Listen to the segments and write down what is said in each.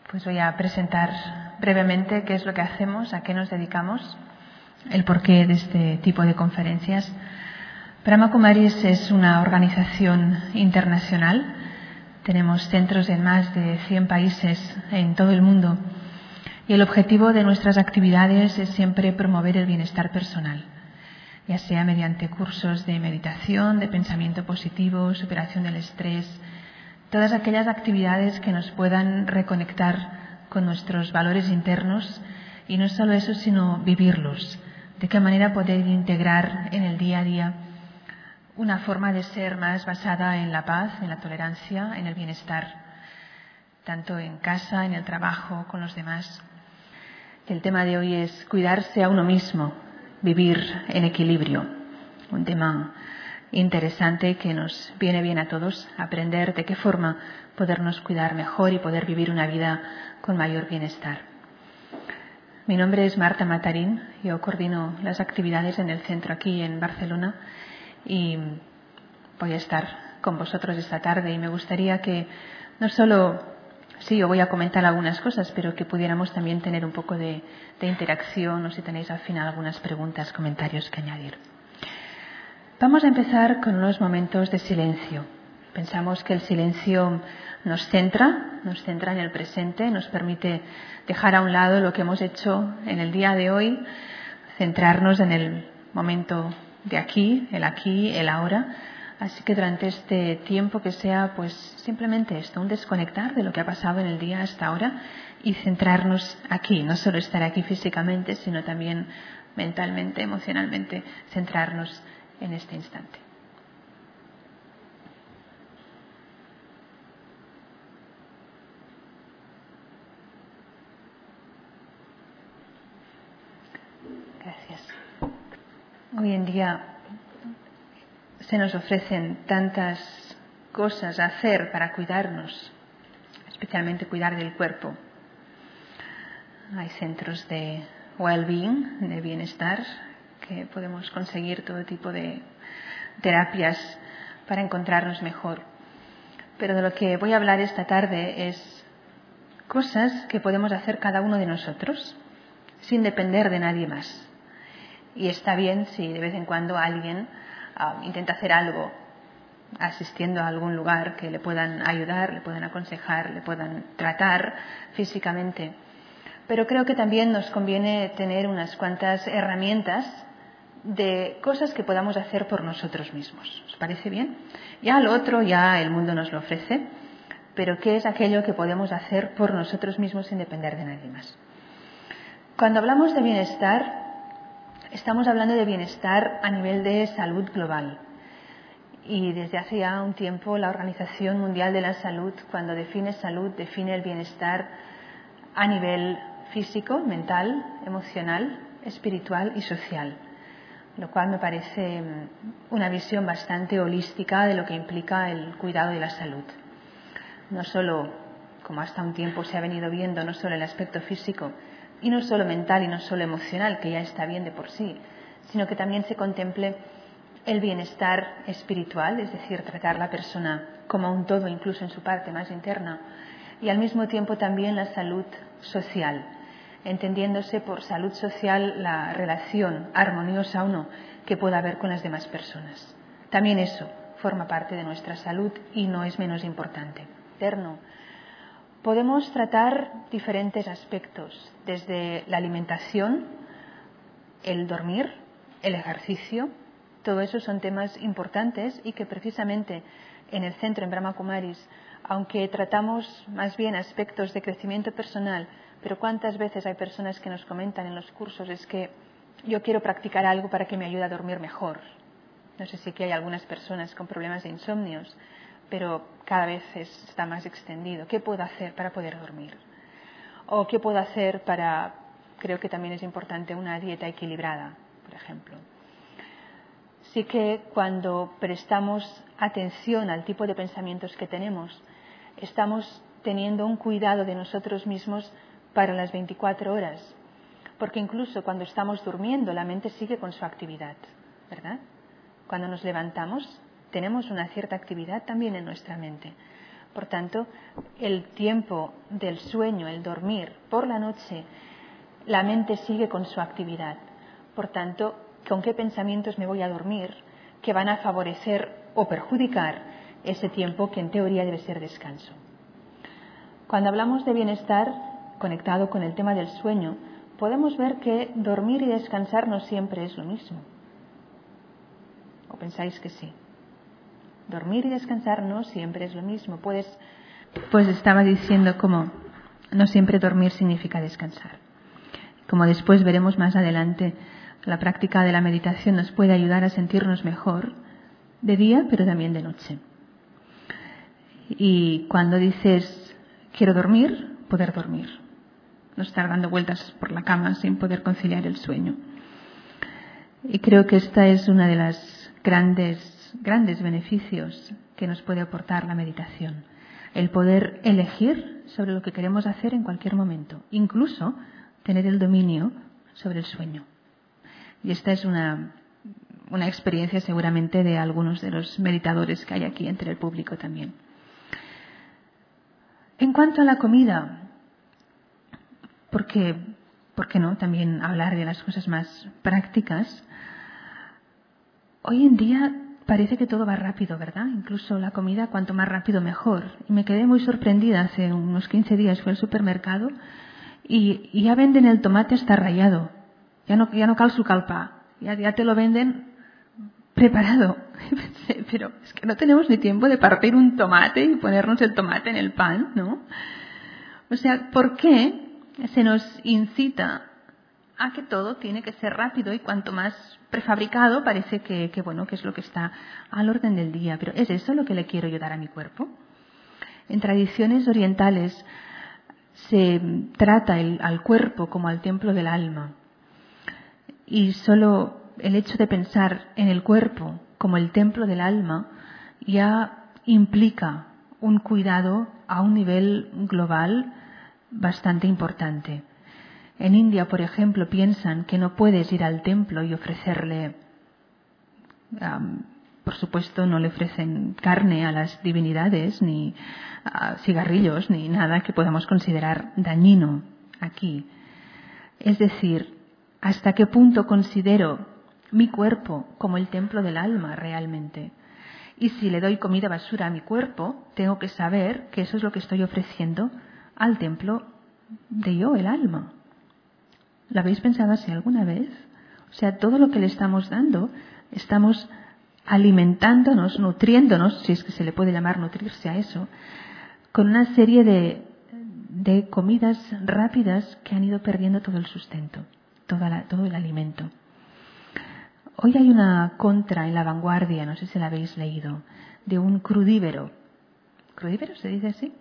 Pues voy a presentar brevemente qué es lo que hacemos, a qué nos dedicamos, el porqué de este tipo de conferencias. Brahma Kumaris es una organización internacional. Tenemos centros en más de 100 países en todo el mundo. Y el objetivo de nuestras actividades es siempre promover el bienestar personal, ya sea mediante cursos de meditación, de pensamiento positivo, superación del estrés, todas aquellas actividades que nos puedan reconectar con nuestros valores internos y no solo eso, sino vivirlos. De qué manera poder integrar en el día a día una forma de ser más basada en la paz, en la tolerancia, en el bienestar, tanto en casa, en el trabajo, con los demás. El tema de hoy es cuidarse a uno mismo, vivir en equilibrio. Un tema interesante que nos viene bien a todos, aprender de qué forma podernos cuidar mejor y poder vivir una vida con mayor bienestar. Mi nombre es Marta Matarín, yo coordino las actividades en el centro aquí en Barcelona y voy a estar con vosotros esta tarde y me gustaría que no solo, sí, yo voy a comentar algunas cosas, pero que pudiéramos también tener un poco de interacción o si tenéis al final algunas preguntas, comentarios que añadir. Vamos a empezar con unos momentos de silencio. Pensamos que el silencio nos centra en el presente, nos permite dejar a un lado lo que hemos hecho en el día de hoy, centrarnos en el momento de aquí, el ahora. Así que durante este tiempo que sea pues simplemente esto, un desconectar de lo que ha pasado en el día hasta ahora y centrarnos aquí, no solo estar aquí físicamente, sino también mentalmente, emocionalmente, centrarnos en este instante. Gracias. Hoy en día se nos ofrecen tantas cosas a hacer para cuidarnos, especialmente cuidar del cuerpo. Hay centros de well-being, de bienestar, que podemos conseguir todo tipo de terapias para encontrarnos mejor. Pero de lo que voy a hablar esta tarde es cosas que podemos hacer cada uno de nosotros sin depender de nadie más. Y está bien si de vez en cuando alguien intenta hacer algo asistiendo a algún lugar que le puedan ayudar, le puedan aconsejar, le puedan tratar físicamente. Pero creo que también nos conviene tener unas cuantas herramientas de cosas que podamos hacer por nosotros mismos. ¿Os parece bien? Ya lo otro, ya el mundo nos lo ofrece, pero ¿qué es aquello que podemos hacer por nosotros mismos sin depender de nadie más? Cuando hablamos de bienestar, estamos hablando de bienestar a nivel de salud global. Y desde hace ya un tiempo la Organización Mundial de la Salud, cuando define salud, define el bienestar a nivel físico, mental, emocional, espiritual y social, lo cual me parece una visión bastante holística de lo que implica el cuidado de la salud. No solo, como hasta un tiempo se ha venido viendo, no solo el aspecto físico y no solo mental y no solo emocional, que ya está bien de por sí, sino que también se contemple el bienestar espiritual, es decir, tratar a la persona como un todo, incluso en su parte más interna, y al mismo tiempo también la salud social, entendiéndose por salud social la relación armoniosa o no que pueda haber con las demás personas. También eso forma parte de nuestra salud y no es menos importante. Podemos tratar diferentes aspectos, desde la alimentación, el dormir, el ejercicio. Todo eso son temas importantes y que precisamente en el centro, en Brahma Kumaris, aunque tratamos más bien aspectos de crecimiento personal, pero cuántas veces hay personas que nos comentan en los cursos es que yo quiero practicar algo para que me ayude a dormir mejor. No sé si aquí hay algunas personas con problemas de insomnios, pero cada vez está más extendido. ¿Qué puedo hacer para poder dormir? ¿O qué puedo hacer para, creo que también es importante, una dieta equilibrada, por ejemplo? Sí que cuando prestamos atención al tipo de pensamientos que tenemos, estamos teniendo un cuidado de nosotros mismos para las 24 horas. Porque incluso cuando estamos durmiendo, la mente sigue con su actividad, ¿verdad? Cuando nos levantamos, tenemos una cierta actividad también en nuestra mente. Por tanto, el tiempo del sueño, el dormir por la noche, la mente sigue con su actividad. Por tanto, ¿con qué pensamientos me voy a dormir que van a favorecer o perjudicar ese tiempo que en teoría debe ser descanso? Cuando hablamos de bienestar conectado con el tema del sueño, podemos ver que dormir y descansar no siempre es lo mismo. ¿O pensáis que sí? Dormir y descansar no siempre es lo mismo. Pues estaba diciendo como no siempre dormir significa descansar. Como después veremos más adelante, la práctica de la meditación nos puede ayudar a sentirnos mejor de día, pero también de noche. Y cuando dices quiero dormir, poder dormir. No estar dando vueltas por la cama sin poder conciliar el sueño. Y creo que esta es una de las grandes beneficios que nos puede aportar la meditación. El poder elegir sobre lo que queremos hacer en cualquier momento. Incluso tener el dominio sobre el sueño. Y esta es una experiencia seguramente de algunos de los meditadores que hay aquí entre el público también. En cuanto a la comida, ¿por qué no también hablar de las cosas más prácticas? Hoy en día parece que todo va rápido, ¿verdad? Incluso la comida, cuanto más rápido mejor. Y me quedé muy sorprendida, hace unos 15 días fui al supermercado y ya venden el tomate hasta rallado. Ya no cal sucar el pa. Ya te lo venden preparado. Y pensé, pero es que no tenemos ni tiempo de partir un tomate y ponernos el tomate en el pan, ¿no? O sea, ¿por qué se nos incita a que todo tiene que ser rápido y cuanto más prefabricado parece que es lo que está al orden del día? Pero ¿es eso lo que le quiero yo dar a mi cuerpo? En tradiciones orientales se trata al cuerpo como al templo del alma. Y solo el hecho de pensar en el cuerpo como el templo del alma ya implica un cuidado a un nivel global bastante importante. En India, por ejemplo, piensan que no puedes ir al templo y ofrecerle, por supuesto, no le ofrecen carne a las divinidades, ni cigarrillos, ni nada que podamos considerar dañino aquí. Es decir, ¿hasta qué punto considero mi cuerpo como el templo del alma realmente? Y si le doy comida basura a mi cuerpo, tengo que saber que eso es lo que estoy ofreciendo al templo de yo, el alma. ¿Lo habéis pensado así alguna vez? O sea, todo lo que le estamos dando, estamos alimentándonos, nutriéndonos, si es que se le puede llamar nutrirse a eso, con una serie de comidas rápidas que han ido perdiendo todo el sustento, todo el alimento. Hoy hay una contra en La Vanguardia, no sé si la habéis leído, de un crudívero. ¿Crudívero se dice así?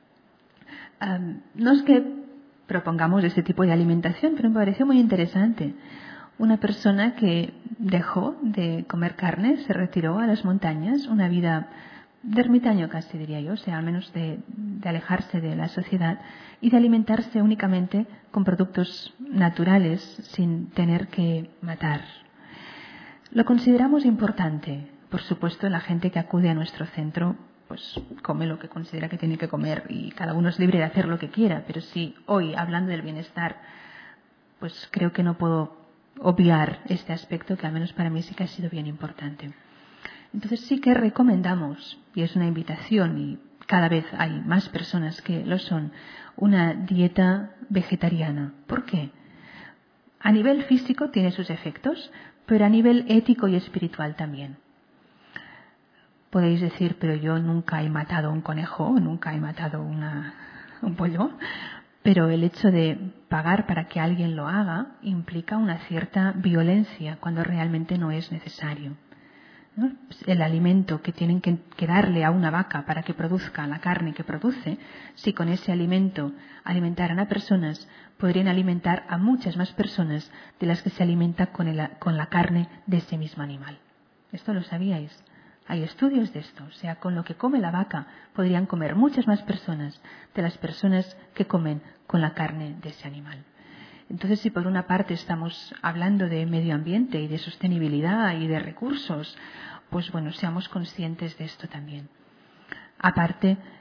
No es que propongamos ese tipo de alimentación, pero me pareció muy interesante. Una persona que dejó de comer carne, se retiró a las montañas, una vida de ermitaño casi diría yo, o sea, al menos de alejarse de la sociedad y de alimentarse únicamente con productos naturales sin tener que matar. Lo consideramos importante. Por supuesto, la gente que acude a nuestro centro pues come lo que considera que tiene que comer y cada uno es libre de hacer lo que quiera, pero sí, hoy, hablando del bienestar, pues creo que no puedo obviar este aspecto que al menos para mí sí que ha sido bien importante. Entonces sí que recomendamos, y es una invitación y cada vez hay más personas que lo son, una dieta vegetariana. ¿Por qué? A nivel físico tiene sus efectos, pero a nivel ético y espiritual también. Podéis decir, pero yo nunca he matado un conejo, nunca he matado un pollo, pero el hecho de pagar para que alguien lo haga implica una cierta violencia cuando realmente no es necesario, ¿no? El alimento que tienen que darle a una vaca para que produzca la carne que produce, si con ese alimento alimentaran a personas, podrían alimentar a muchas más personas de las que se alimenta con la carne de ese mismo animal. ¿Esto lo sabíais? Hay estudios de esto, o sea, con lo que come la vaca podrían comer muchas más personas de las personas que comen con la carne de ese animal. Entonces, si por una parte estamos hablando de medio ambiente y de sostenibilidad y de recursos, pues bueno, seamos conscientes de esto también. Aparte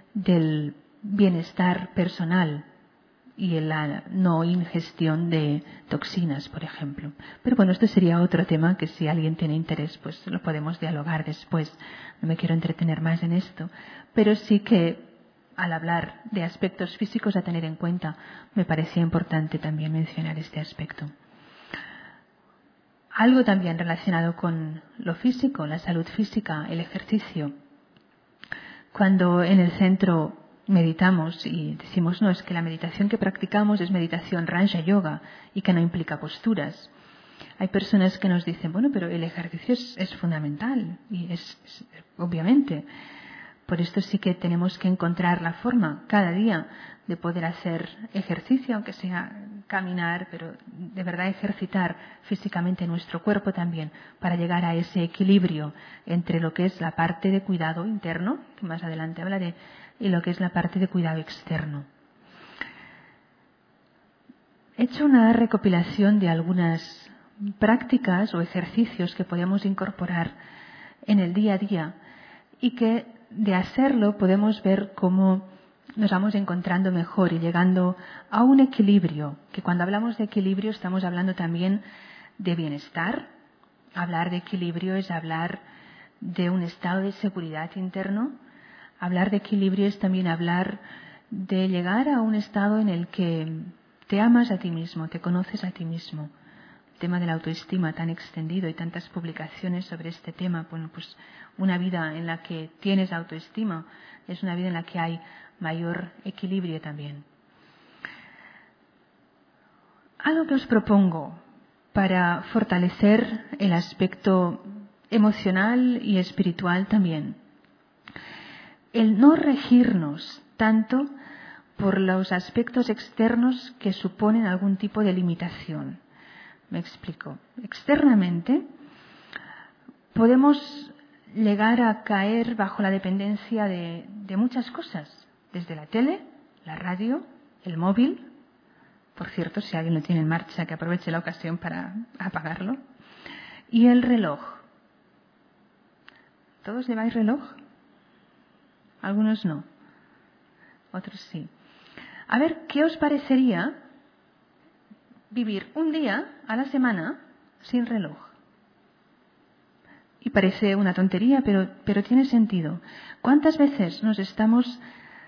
del bienestar personal y la no ingestión de toxinas, por ejemplo. Pero bueno, esto sería otro tema que si alguien tiene interés, pues lo podemos dialogar después. No me quiero entretener más en esto, pero sí que al hablar de aspectos físicos a tener en cuenta, me parecía importante también mencionar este aspecto. Algo también relacionado con lo físico, la salud física, el ejercicio. Cuando en el centro meditamos y decimos, no, es que la meditación que practicamos es meditación Raja Yoga y que no implica posturas. Hay personas que nos dicen, bueno, pero el ejercicio es fundamental y es obviamente. Por esto sí que tenemos que encontrar la forma cada día de poder hacer ejercicio, aunque sea caminar, pero de verdad ejercitar físicamente nuestro cuerpo también para llegar a ese equilibrio entre lo que es la parte de cuidado interno, que más adelante hablaré, y lo que es la parte de cuidado externo. He hecho una recopilación de algunas prácticas o ejercicios que podemos incorporar en el día a día y que de hacerlo podemos ver cómo nos vamos encontrando mejor y llegando a un equilibrio, que cuando hablamos de equilibrio estamos hablando también de bienestar. Hablar de equilibrio es hablar de un estado de seguridad interno. Hablar de equilibrio es también hablar de llegar a un estado en el que te amas a ti mismo, te conoces a ti mismo. El tema de la autoestima tan extendido y tantas publicaciones sobre este tema. Bueno, pues una vida en la que tienes autoestima es una vida en la que hay mayor equilibrio también. Algo que os propongo para fortalecer el aspecto emocional y espiritual también. El no regirnos tanto por los aspectos externos que suponen algún tipo de limitación. Me explico. Externamente podemos llegar a caer bajo la dependencia de muchas cosas, desde la tele, la radio, el móvil. Por cierto, si alguien lo tiene en marcha, que aproveche la ocasión para apagarlo. Y el reloj. ¿Todos lleváis reloj? Algunos no. Otros sí. A ver, ¿qué os parecería vivir un día a la semana sin reloj? Y parece una tontería, pero tiene sentido. ¿Cuántas veces nos estamos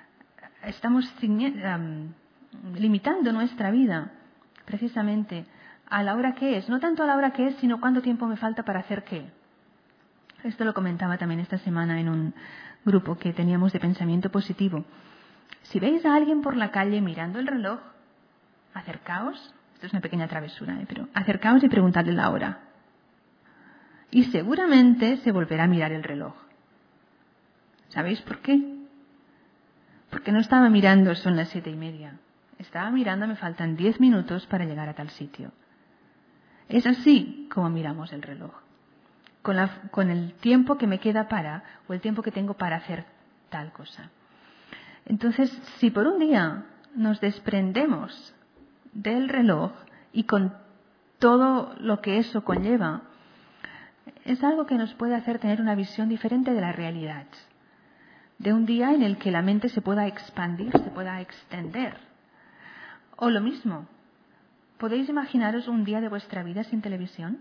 limitando nuestra vida precisamente a la hora que es? No tanto a la hora que es, sino cuánto tiempo me falta para hacer qué. Esto lo comentaba también esta semana en un grupo que teníamos de pensamiento positivo. Si veis a alguien por la calle mirando el reloj, acercaos. Esto es una pequeña travesura, pero acercaos y preguntadle la hora. Y seguramente se volverá a mirar el reloj. ¿Sabéis por qué? Porque no estaba mirando, son las 7:30. Estaba mirando, me faltan 10 minutos para llegar a tal sitio. Es así como miramos el reloj. Con el tiempo que me queda o el tiempo que tengo para hacer tal cosa. Entonces, si por un día nos desprendemos del reloj y con todo lo que eso conlleva, es algo que nos puede hacer tener una visión diferente de la realidad. De un día en el que la mente se pueda expandir, se pueda extender. O lo mismo, ¿podéis imaginaros un día de vuestra vida sin televisión?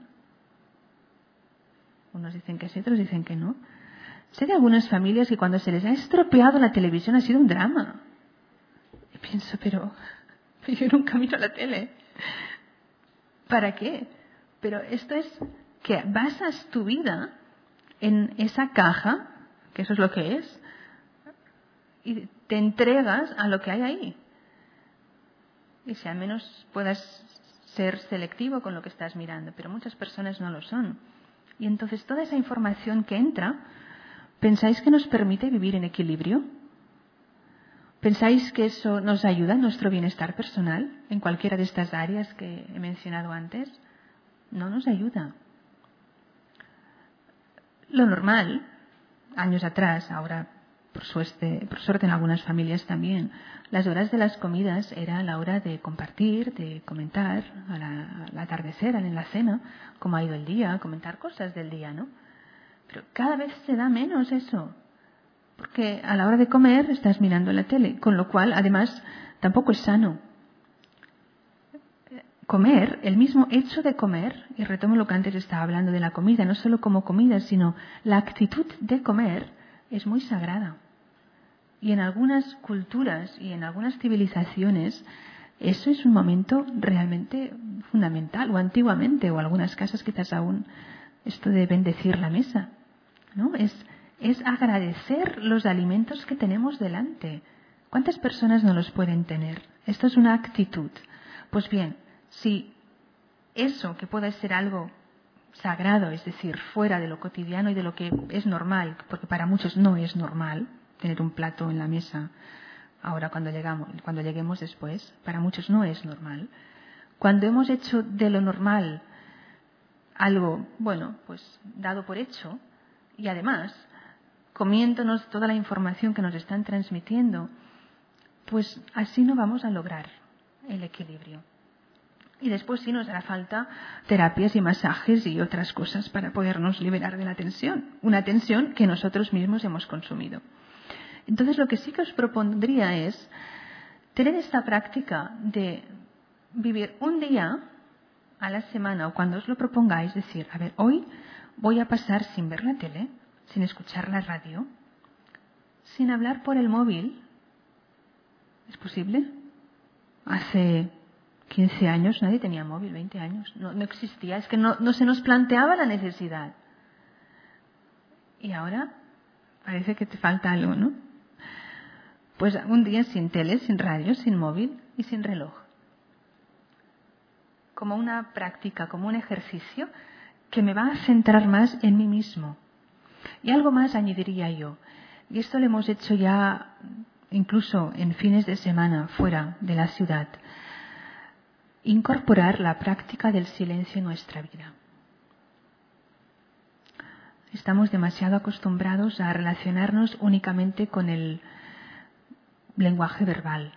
Unos dicen que sí, otros dicen que no. Sé de algunas familias que cuando se les ha estropeado la televisión ha sido un drama. Y pienso, pero yo nunca miro la tele. ¿Para qué? Pero esto es que basas tu vida en esa caja, que eso es lo que es, y te entregas a lo que hay ahí. Y si al menos puedas ser selectivo con lo que estás mirando, pero muchas personas no lo son. Y entonces toda esa información que entra, ¿pensáis que nos permite vivir en equilibrio? ¿Pensáis que eso nos ayuda en nuestro bienestar personal en cualquiera de estas áreas que he mencionado antes? No nos ayuda. Lo normal, años atrás, ahora por suerte en algunas familias también, las horas de las comidas era la hora de compartir, de comentar al atardecer, en la cena, cómo ha ido el día, comentar cosas del día, ¿no? Pero cada vez se da menos eso. Porque a la hora de comer estás mirando la tele, con lo cual, además, tampoco es sano. Comer, el mismo hecho de comer, y retomo lo que antes estaba hablando de la comida, no solo como comida, sino la actitud de comer es muy sagrada. Y en algunas culturas y en algunas civilizaciones eso es un momento realmente fundamental, o antiguamente, o algunas casas quizás aún, esto de bendecir la mesa, ¿no? Es agradecer los alimentos que tenemos delante. ¿Cuántas personas no los pueden tener? Esto es una actitud. Pues bien, si eso que puede ser algo sagrado, es decir, fuera de lo cotidiano y de lo que es normal, porque para muchos no es normal tener un plato en la mesa, ahora cuando lleguemos después, para muchos no es normal. Cuando hemos hecho de lo normal algo, bueno, pues dado por hecho, y además comiéndonos toda la información que nos están transmitiendo, pues así no vamos a lograr el equilibrio. Y después sí nos hará falta terapias y masajes y otras cosas para podernos liberar de la tensión, una tensión que nosotros mismos hemos consumido. Entonces lo que sí que os propondría es tener esta práctica de vivir un día a la semana o cuando os lo propongáis, decir, a ver, hoy voy a pasar sin ver la tele, sin escuchar la radio, sin hablar por el móvil. ¿Es posible? Hace 15 años nadie tenía móvil, 20 años. No existía, es que no se nos planteaba la necesidad. Y ahora parece que te falta algo, ¿no? Pues un día sin tele, sin radio, sin móvil y sin reloj. Como una práctica, como un ejercicio que me va a centrar más en mí mismo. Y algo más añadiría yo. Y esto lo hemos hecho ya incluso en fines de semana fuera de la ciudad. Incorporar la práctica del silencio en nuestra vida. Estamos demasiado acostumbrados a relacionarnos únicamente con el lenguaje verbal.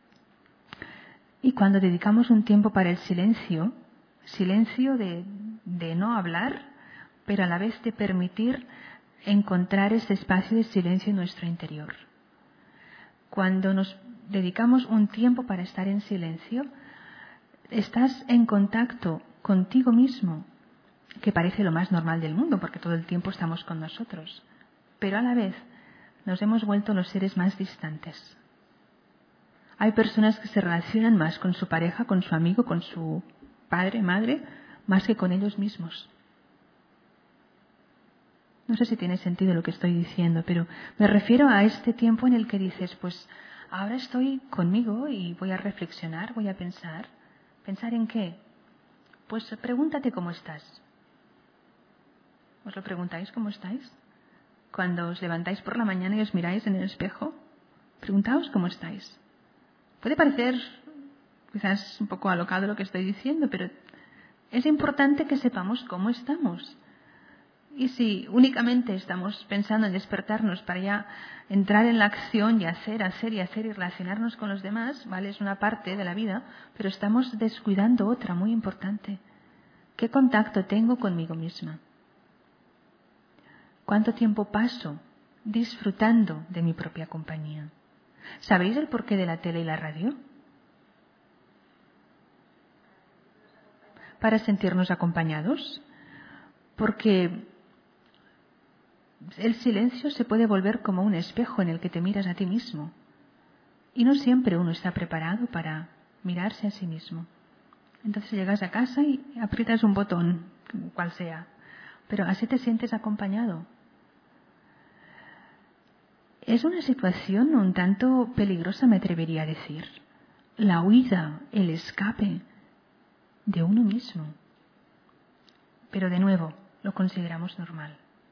Y cuando dedicamos un tiempo para el silencio, silencio de no hablar, pero a la vez de permitir encontrar ese espacio de silencio en nuestro interior. Cuando nos dedicamos un tiempo para estar en silencio, estás en contacto contigo mismo, que parece lo más normal del mundo, porque todo el tiempo estamos con nosotros. Pero a la vez nos hemos vuelto los seres más distantes. Hay personas que se relacionan más con su pareja, con su amigo, con su padre, madre, más que con ellos mismos. No sé si tiene sentido lo que estoy diciendo, pero me refiero a este tiempo en el que dices, pues ahora estoy conmigo y voy a reflexionar, voy a pensar. ¿Pensar en qué? Pues pregúntate cómo estás. ¿Os lo preguntáis cómo estáis? Cuando os levantáis por la mañana y os miráis en el espejo, preguntaos cómo estáis. Puede parecer quizás un poco alocado lo que estoy diciendo, pero es importante que sepamos cómo estamos. Y si únicamente estamos pensando en despertarnos para ya entrar en la acción y hacer y relacionarnos con los demás, ¿vale? Es una parte de la vida, pero estamos descuidando otra muy importante. ¿Qué contacto tengo conmigo misma? ¿Cuánto tiempo paso disfrutando de mi propia compañía? ¿Sabéis el porqué de la tele y la radio? Para sentirnos acompañados. Porque el silencio se puede volver como un espejo en el que te miras a ti mismo. Y no siempre uno está preparado para mirarse a sí mismo. Entonces llegas a casa y aprietas un botón, cual sea. Pero así te sientes acompañado. Es una situación un tanto peligrosa, me atrevería a decir. La huida, el escape de uno mismo. Pero de nuevo, lo consideramos normal.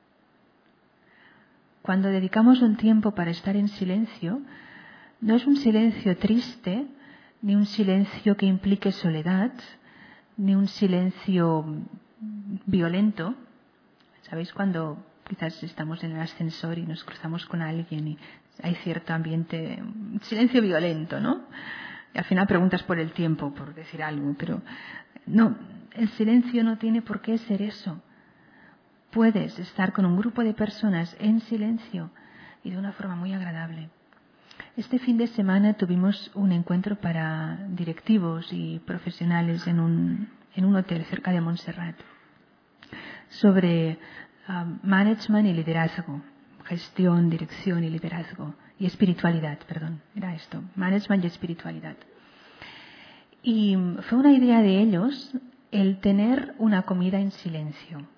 Cuando dedicamos un tiempo para estar en silencio, no es un silencio triste, ni un silencio que implique soledad, ni un silencio violento. ¿Sabéis cuando quizás estamos en el ascensor y nos cruzamos con alguien y hay cierto ambiente, silencio violento, ¿no? Y al final preguntas por el tiempo, por decir algo, pero no, el silencio no tiene por qué ser eso. Puedes estar con un grupo de personas en silencio y de una forma muy agradable. Este fin de semana tuvimos un encuentro para directivos y profesionales en un hotel cerca de Montserrat sobre management y liderazgo, gestión, dirección y liderazgo y espiritualidad, perdón, era esto, management y espiritualidad. Y fue una idea de ellos el tener una comida en silencio.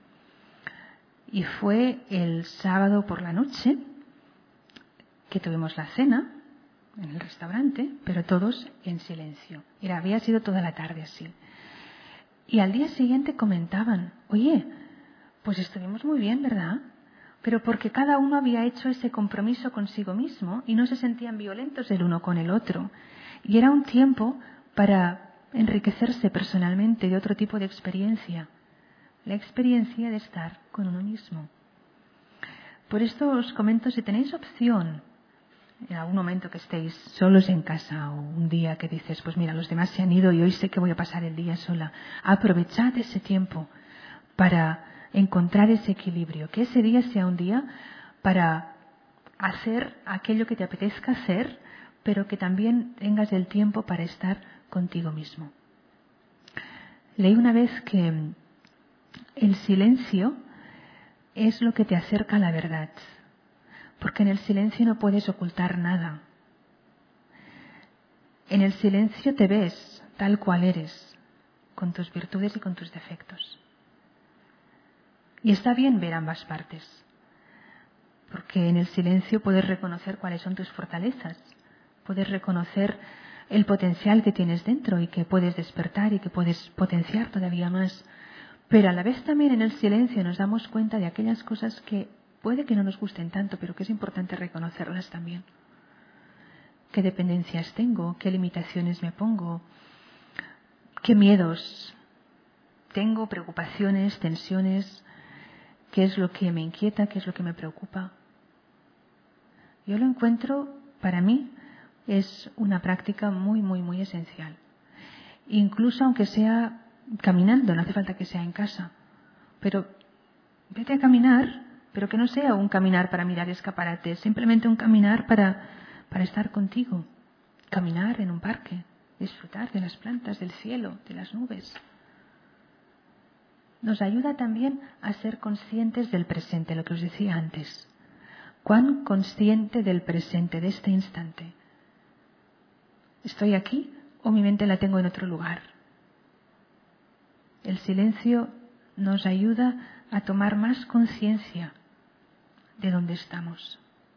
Y fue el sábado por la noche que tuvimos la cena en el restaurante, pero todos en silencio. Había sido toda la tarde así. Y al día siguiente comentaban, oye, pues estuvimos muy bien, ¿verdad? Pero porque cada uno había hecho ese compromiso consigo mismo y no se sentían violentos el uno con el otro. Y era un tiempo para enriquecerse personalmente de otro tipo de experiencia, la experiencia de estar con uno mismo. Por esto os comento, si tenéis opción, en algún momento que estéis solos en casa o un día que dices, pues mira, los demás se han ido y hoy sé que voy a pasar el día sola, aprovechad ese tiempo para encontrar ese equilibrio, que ese día sea un día para hacer aquello que te apetezca hacer, pero que también tengas el tiempo para estar contigo mismo. Leí una vez que el silencio es lo que te acerca a la verdad, porque en el silencio no puedes ocultar nada. En el silencio te ves tal cual eres, con tus virtudes y con tus defectos. Y está bien ver ambas partes, porque en el silencio puedes reconocer cuáles son tus fortalezas, puedes reconocer el potencial que tienes dentro y que puedes despertar y que puedes potenciar todavía más. Pero a la vez también en el silencio nos damos cuenta de aquellas cosas que puede que no nos gusten tanto, pero que es importante reconocerlas también. ¿Qué dependencias tengo? ¿Qué limitaciones me pongo? ¿Qué miedos tengo? ¿Preocupaciones? ¿Tensiones? ¿Qué es lo que me inquieta? ¿Qué es lo que me preocupa? Yo lo encuentro, para mí, es una práctica muy, muy, muy esencial. Incluso aunque sea caminando, no hace falta que sea en casa. Pero vete a caminar, pero que no sea un caminar para mirar escaparates, simplemente un caminar para estar contigo. Caminar en un parque, disfrutar de las plantas, del cielo, de las nubes. Nos ayuda también a ser conscientes del presente, lo que os decía antes. ¿Cuán consciente del presente, de este instante? ¿Estoy aquí o mi mente la tengo en otro lugar? El silencio nos ayuda a tomar más conciencia de dónde estamos.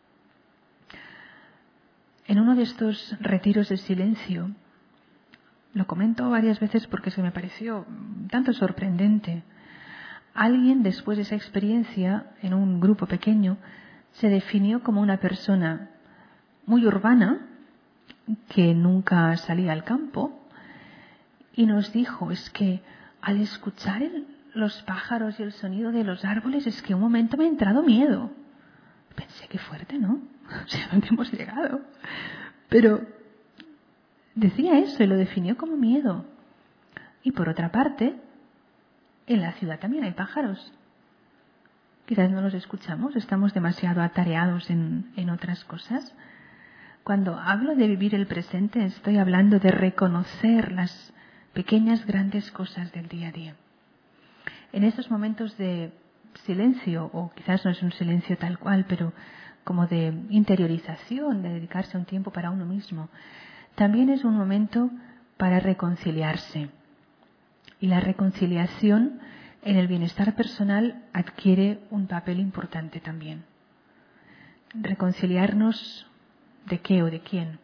En uno de estos retiros de silencio, lo comento varias veces porque se me pareció tanto sorprendente. Alguien, después de esa experiencia, en un grupo pequeño, se definió como una persona muy urbana, que nunca salía al campo, y nos dijo, es que al escuchar los pájaros y el sonido de los árboles, es que un momento me ha entrado miedo. Pensé, qué fuerte, ¿no? O sea, ¿dónde hemos llegado? Pero decía eso y lo definió como miedo. Y por otra parte, en la ciudad también hay pájaros. Quizás no los escuchamos, estamos demasiado atareados en otras cosas. Cuando hablo de vivir el presente, estoy hablando de reconocer las pequeñas, grandes cosas del día a día. En estos momentos de silencio, o quizás no es un silencio tal cual, pero como de interiorización, de dedicarse un tiempo para uno mismo, también es un momento para reconciliarse. Y la reconciliación en el bienestar personal adquiere un papel importante también. Reconciliarnos ¿de qué o de quién?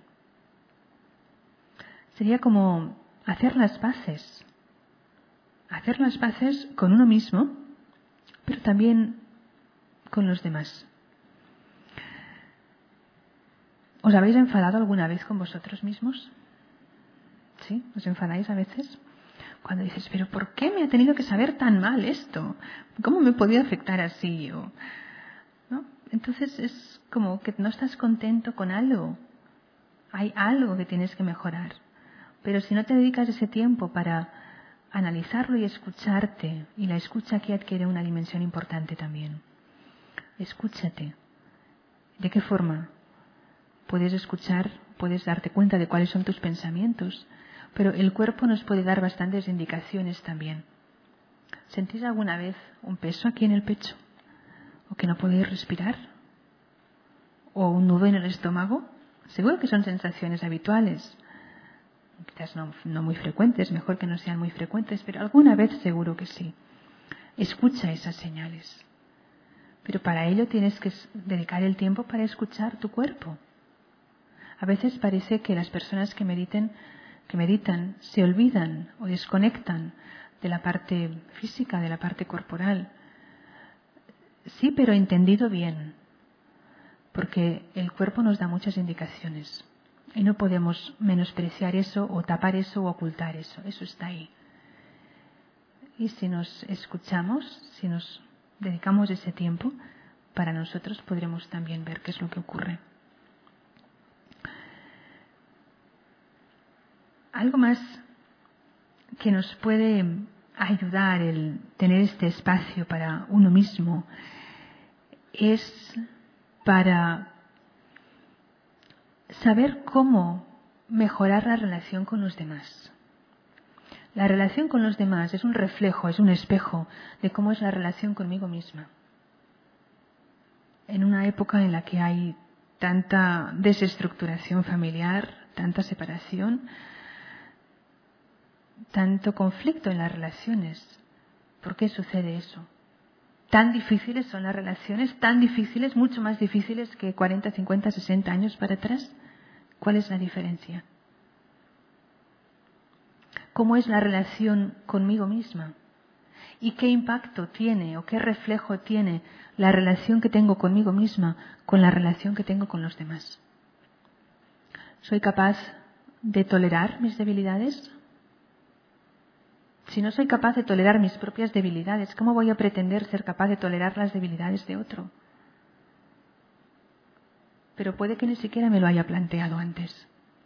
Sería como hacer las paces. Hacer las paces con uno mismo, pero también con los demás. ¿Os habéis enfadado alguna vez con vosotros mismos? ¿Sí? ¿Os enfadáis a veces? Cuando dices, pero ¿por qué me ha tenido que saber tan mal esto? ¿Cómo me podía afectar así? ¿No? Entonces es como que no estás contento con algo. Hay algo que tienes que mejorar. Pero si no te dedicas ese tiempo para analizarlo y escucharte, y la escucha aquí adquiere una dimensión importante también. Escúchate. ¿De qué forma? Puedes escuchar, puedes darte cuenta de cuáles son tus pensamientos, pero el cuerpo nos puede dar bastantes indicaciones también. ¿Sentís alguna vez un peso aquí en el pecho? ¿O que no podéis respirar? ¿O un nudo en el estómago? Seguro que son sensaciones habituales. Quizás no muy frecuentes, mejor que no sean muy frecuentes, pero alguna vez seguro que sí. Escucha esas señales. Pero para ello tienes que dedicar el tiempo para escuchar tu cuerpo. A veces parece que las personas que meditan se olvidan o desconectan de la parte física, de la parte corporal. Sí, pero entendido bien, porque el cuerpo nos da muchas indicaciones y no podemos menospreciar eso o tapar eso o ocultar eso. Eso está ahí. Y si nos escuchamos, si nos dedicamos ese tiempo, para nosotros podremos también ver qué es lo que ocurre. Algo más que nos puede ayudar el tener este espacio para uno mismo es para saber cómo mejorar la relación con los demás. La relación con los demás es un reflejo, es un espejo de cómo es la relación conmigo misma. En una época en la que hay tanta desestructuración familiar, tanta separación, tanto conflicto en las relaciones, ¿por qué sucede eso? Tan difíciles son las relaciones, tan difíciles, mucho más difíciles que 40, 50, 60 años para atrás. ¿Cuál es la diferencia? ¿Cómo es la relación conmigo misma? ¿Y qué impacto tiene o qué reflejo tiene la relación que tengo conmigo misma con la relación que tengo con los demás? ¿Soy capaz de tolerar mis debilidades? Si no soy capaz de tolerar mis propias debilidades, ¿cómo voy a pretender ser capaz de tolerar las debilidades de otro? Pero puede que ni siquiera me lo haya planteado antes.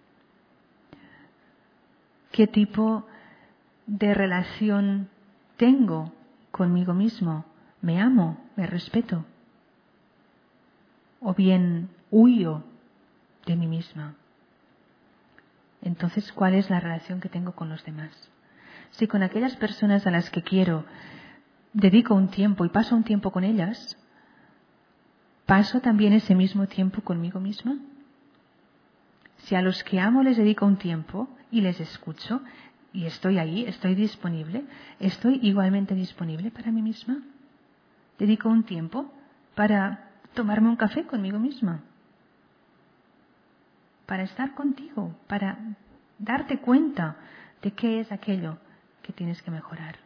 ¿Qué tipo de relación tengo conmigo mismo? ¿Me amo? ¿Me respeto? ¿O bien huyo de mí misma? Entonces, ¿cuál es la relación que tengo con los demás? Si con aquellas personas a las que quiero dedico un tiempo y paso un tiempo con ellas, ¿paso también ese mismo tiempo conmigo misma? Si a los que amo les dedico un tiempo y les escucho y estoy ahí, estoy disponible, ¿estoy igualmente disponible para mí misma? ¿Dedico un tiempo para tomarme un café conmigo misma? Para estar contigo, para darte cuenta de qué es aquello que tienes que mejorar.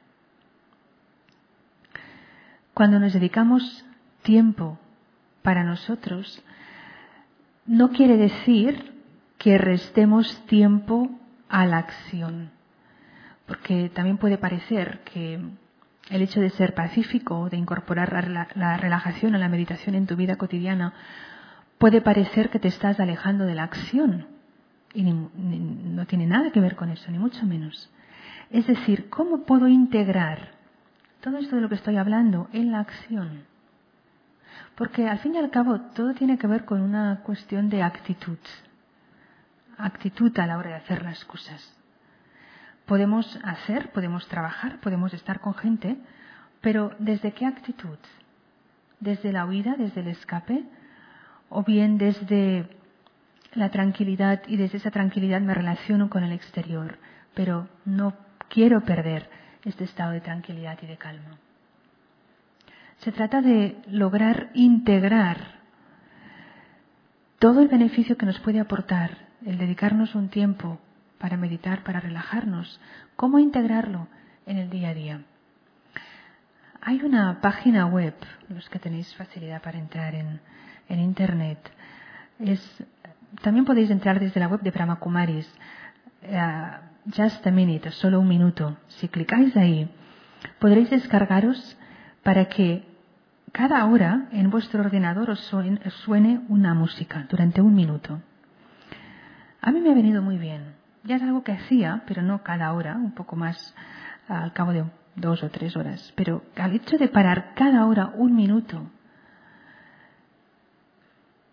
Cuando nos dedicamos tiempo para nosotros, no quiere decir que restemos tiempo a la acción, porque también puede parecer que el hecho de ser pacífico, de incorporar la relajación o la meditación en tu vida cotidiana, puede parecer que te estás alejando de la acción, y no tiene nada que ver con eso, ni mucho menos. Es decir, ¿cómo puedo integrar todo esto de lo que estoy hablando en la acción? Porque al fin y al cabo todo tiene que ver con una cuestión de actitud. Actitud a la hora de hacer las cosas. Podemos hacer, podemos trabajar, podemos estar con gente, pero ¿desde qué actitud? ¿Desde la huida, desde el escape? ¿O bien desde la tranquilidad y desde esa tranquilidad me relaciono con el exterior, pero no quiero perder este estado de tranquilidad y de calma? Se trata de lograr integrar todo el beneficio que nos puede aportar el dedicarnos un tiempo para meditar, para relajarnos. ¿Cómo integrarlo en el día a día? Hay una página web, los que tenéis facilidad para entrar en Internet. También podéis entrar desde la web de Brahma Kumaris. Just a minute, solo un minuto. Si clicáis ahí, podréis descargaros para que cada hora en vuestro ordenador os suene una música durante un minuto. A mí me ha venido muy bien. Ya es algo que hacía, pero no cada hora, un poco más al cabo de 2 o 3 horas. Pero al hecho de parar cada hora un minuto,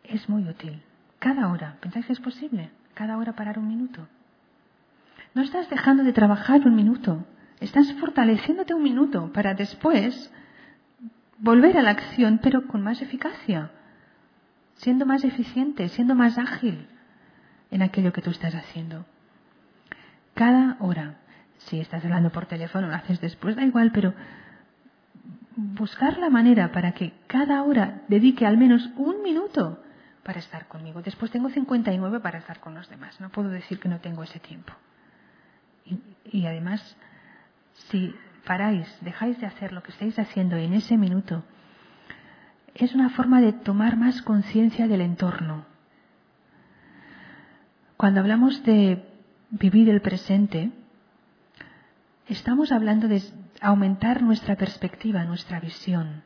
es muy útil. Cada hora, ¿pensáis que es posible? Cada hora parar un minuto. No estás dejando de trabajar un minuto, estás fortaleciéndote un minuto para después volver a la acción, pero con más eficacia, siendo más eficiente, siendo más ágil en aquello que tú estás haciendo. Cada hora, si estás hablando por teléfono, lo haces después, da igual, pero buscar la manera para que cada hora dedique al menos un minuto para estar conmigo. Después tengo 59 para estar con los demás. No puedo decir que no tengo ese tiempo. Y además, si paráis, dejáis de hacer lo que estáis haciendo en ese minuto, es una forma de tomar más conciencia del entorno. Cuando hablamos de vivir el presente, estamos hablando de aumentar nuestra perspectiva, nuestra visión.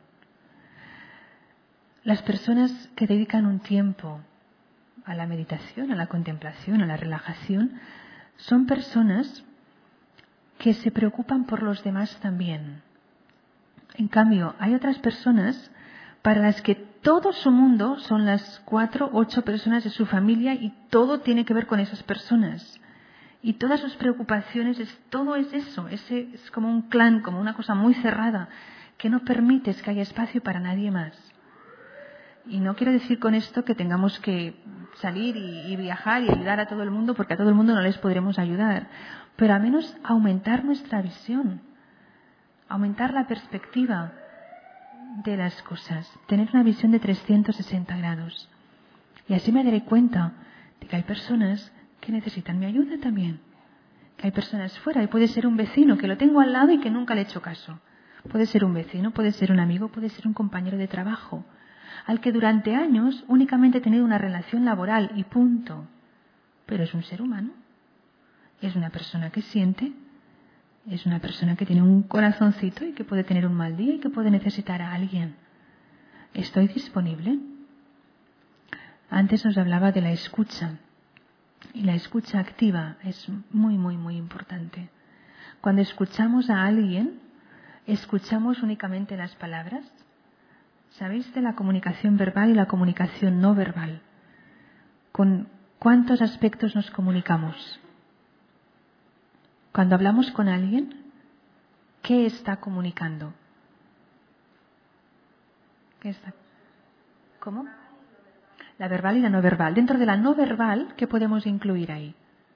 Las personas que dedican un tiempo a la meditación, a la contemplación, a la relajación, son personas que se preocupan por los demás también. En cambio, hay otras personas para las que todo su mundo son las 4 o 8 personas de su familia y todo tiene que ver con esas personas. Y todas sus preocupaciones, todo es eso, es como un clan, como una cosa muy cerrada, que no permites que haya espacio para nadie más. Y no quiero decir con esto que tengamos que salir y viajar y ayudar a todo el mundo, porque a todo el mundo no les podremos ayudar, pero al menos aumentar nuestra visión, aumentar la perspectiva de las cosas, tener una visión de 360 grados. Y así me daré cuenta de que hay personas que necesitan mi ayuda también, que hay personas fuera, y puede ser un vecino que lo tengo al lado y que nunca le he hecho caso. Puede ser un vecino, puede ser un amigo, puede ser un compañero de trabajo, al que durante años únicamente he tenido una relación laboral y punto. Pero es un ser humano, es una persona que siente, es una persona que tiene un corazoncito y que puede tener un mal día y que puede necesitar a alguien. ¿Estoy disponible? Antes nos hablaba de la escucha, y la escucha activa es muy, muy, muy importante. Cuando escuchamos a alguien, ¿escuchamos únicamente las palabras? ¿Sabéis de la comunicación verbal y la comunicación no verbal? ¿Con cuántos aspectos nos comunicamos? Cuando hablamos con alguien, ¿qué está comunicando? ¿Qué está? ¿Cómo? La verbal y la no verbal. Dentro de la no verbal, ¿qué podemos incluir ahí?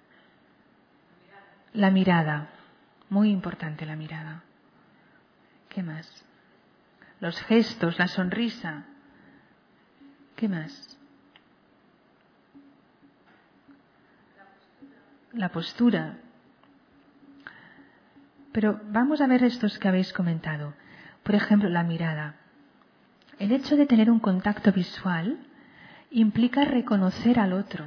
La mirada. Muy importante la mirada. ¿Qué más? Los gestos, la sonrisa. ¿Qué más? La postura. Pero vamos a ver estos que habéis comentado. Por ejemplo, la mirada. El hecho de tener un contacto visual implica reconocer al otro.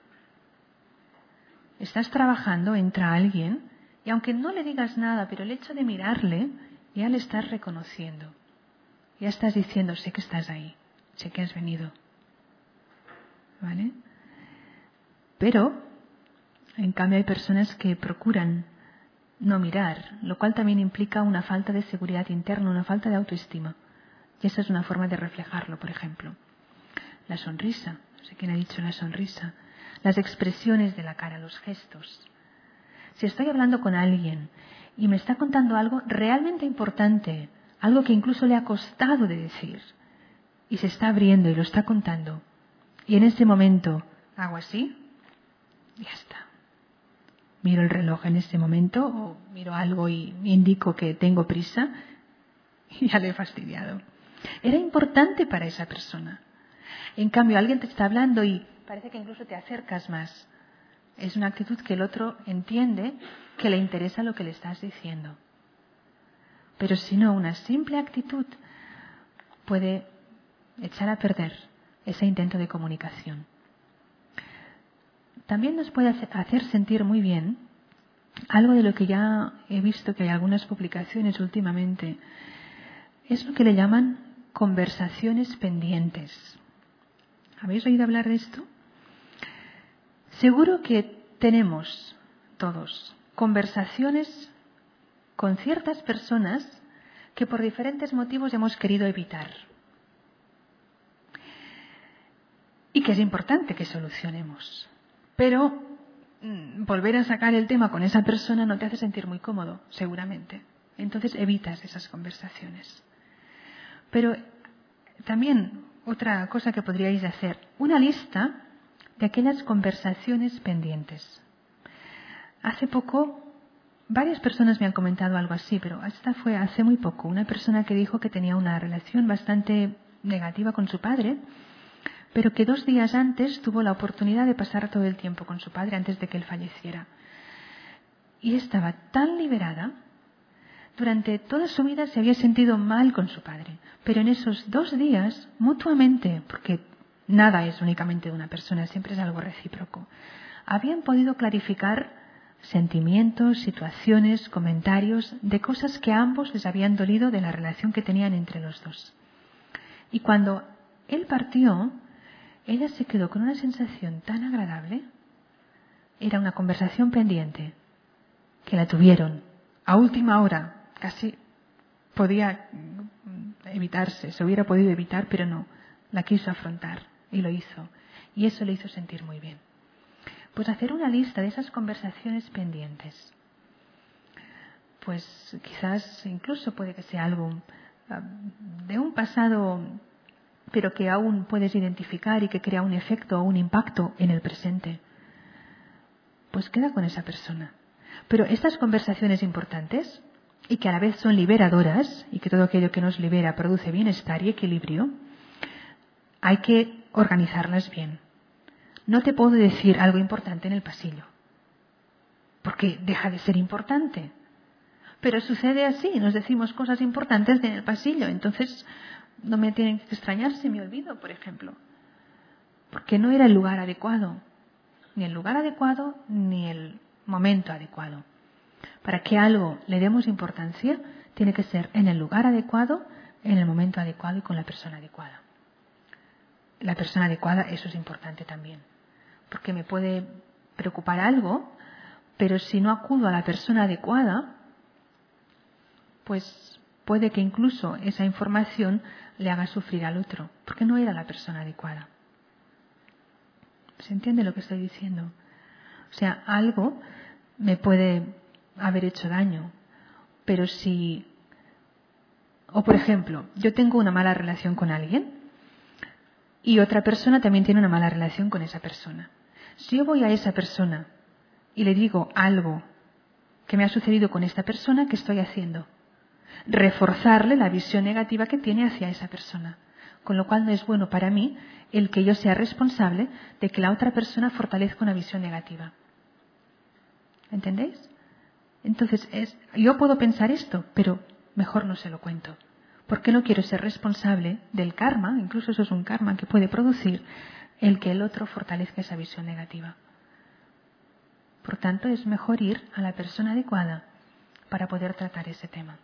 Estás trabajando, entra alguien, y aunque no le digas nada, pero el hecho de mirarle, ya le estás reconociendo. Ya estás diciendo, sé que estás ahí, sé que has venido. ¿Vale? Pero, en cambio, hay personas que procuran no mirar, lo cual también implica una falta de seguridad interna, una falta de autoestima. Y esa es una forma de reflejarlo, por ejemplo. La sonrisa, no sé quién ha dicho la sonrisa. Las expresiones de la cara, los gestos. Si estoy hablando con alguien y me está contando algo realmente importante, algo que incluso le ha costado de decir, y se está abriendo y lo está contando, y en ese momento hago así, ya está. Miro el reloj en ese momento o miro algo y indico que tengo prisa y ya le he fastidiado. Era importante para esa persona. En cambio, alguien te está hablando y parece que incluso te acercas más. Es una actitud que el otro entiende que le interesa lo que le estás diciendo. Pero si no, una simple actitud puede echar a perder ese intento de comunicación. También nos puede hacer sentir muy bien algo de lo que ya he visto que hay algunas publicaciones últimamente. Es lo que le llaman conversaciones pendientes. ¿Habéis oído hablar de esto? Seguro que tenemos todos conversaciones con ciertas personas que por diferentes motivos hemos querido evitar. y que es importante que solucionemos. Pero volver a sacar el tema con esa persona no te hace sentir muy cómodo, seguramente. Entonces evitas esas conversaciones. Pero también otra cosa que podríais hacer, una lista de aquellas conversaciones pendientes. Hace poco, varias personas me han comentado algo así, pero esta fue hace muy poco. Una persona que dijo que tenía una relación bastante negativa con su padre, pero que 2 días antes tuvo la oportunidad de pasar todo el tiempo con su padre antes de que él falleciera. Y estaba tan liberada. Durante toda su vida se había sentido mal con su padre, pero en esos 2 días, mutuamente, porque nada es únicamente de una persona, siempre es algo recíproco, habían podido clarificar sentimientos, situaciones, comentarios de cosas que a ambos les habían dolido de la relación que tenían entre los dos. Y cuando él partió, ella se quedó con una sensación tan agradable. Era una conversación pendiente que la tuvieron a última hora. Casi podía evitarse, se hubiera podido evitar, pero no, la quiso afrontar y lo hizo. Y eso le hizo sentir muy bien. Pues hacer una lista de esas conversaciones pendientes. Pues quizás incluso puede que sea algo de un pasado, pero que aún puedes identificar y que crea un efecto o un impacto en el presente. Pues queda con esa persona. Pero estas conversaciones importantes, y que a la vez son liberadoras, y que todo aquello que nos libera produce bienestar y equilibrio, hay que organizarlas bien. No te puedo decir algo importante en el pasillo, porque deja de ser importante. Pero sucede así, nos decimos cosas importantes en el pasillo, entonces no me tienen que extrañar si me olvido, por ejemplo, porque no era el lugar adecuado, ni el lugar adecuado, ni el momento adecuado. Para que algo le demos importancia, tiene que ser en el lugar adecuado, en el momento adecuado y con la persona adecuada. La persona adecuada, eso es importante también. Porque me puede preocupar algo, pero si no acudo a la persona adecuada, pues puede que incluso esa información le haga sufrir al otro, porque no era la persona adecuada. ¿Se entiende lo que estoy diciendo? O sea, algo me puede haber hecho daño, pero si... O por ejemplo, yo tengo una mala relación con alguien y otra persona también tiene una mala relación con esa persona. Si yo voy a esa persona y le digo algo que me ha sucedido con esta persona, ¿qué estoy haciendo? Reforzarle la visión negativa que tiene hacia esa persona. Con lo cual no es bueno para mí el que yo sea responsable de que la otra persona fortalezca una visión negativa. ¿Entendéis? Entonces, yo puedo pensar esto, pero mejor no se lo cuento. Porque no quiero ser responsable del karma, incluso eso es un karma que puede producir el que el otro fortalezca esa visión negativa. Por tanto, es mejor ir a la persona adecuada para poder tratar ese tema.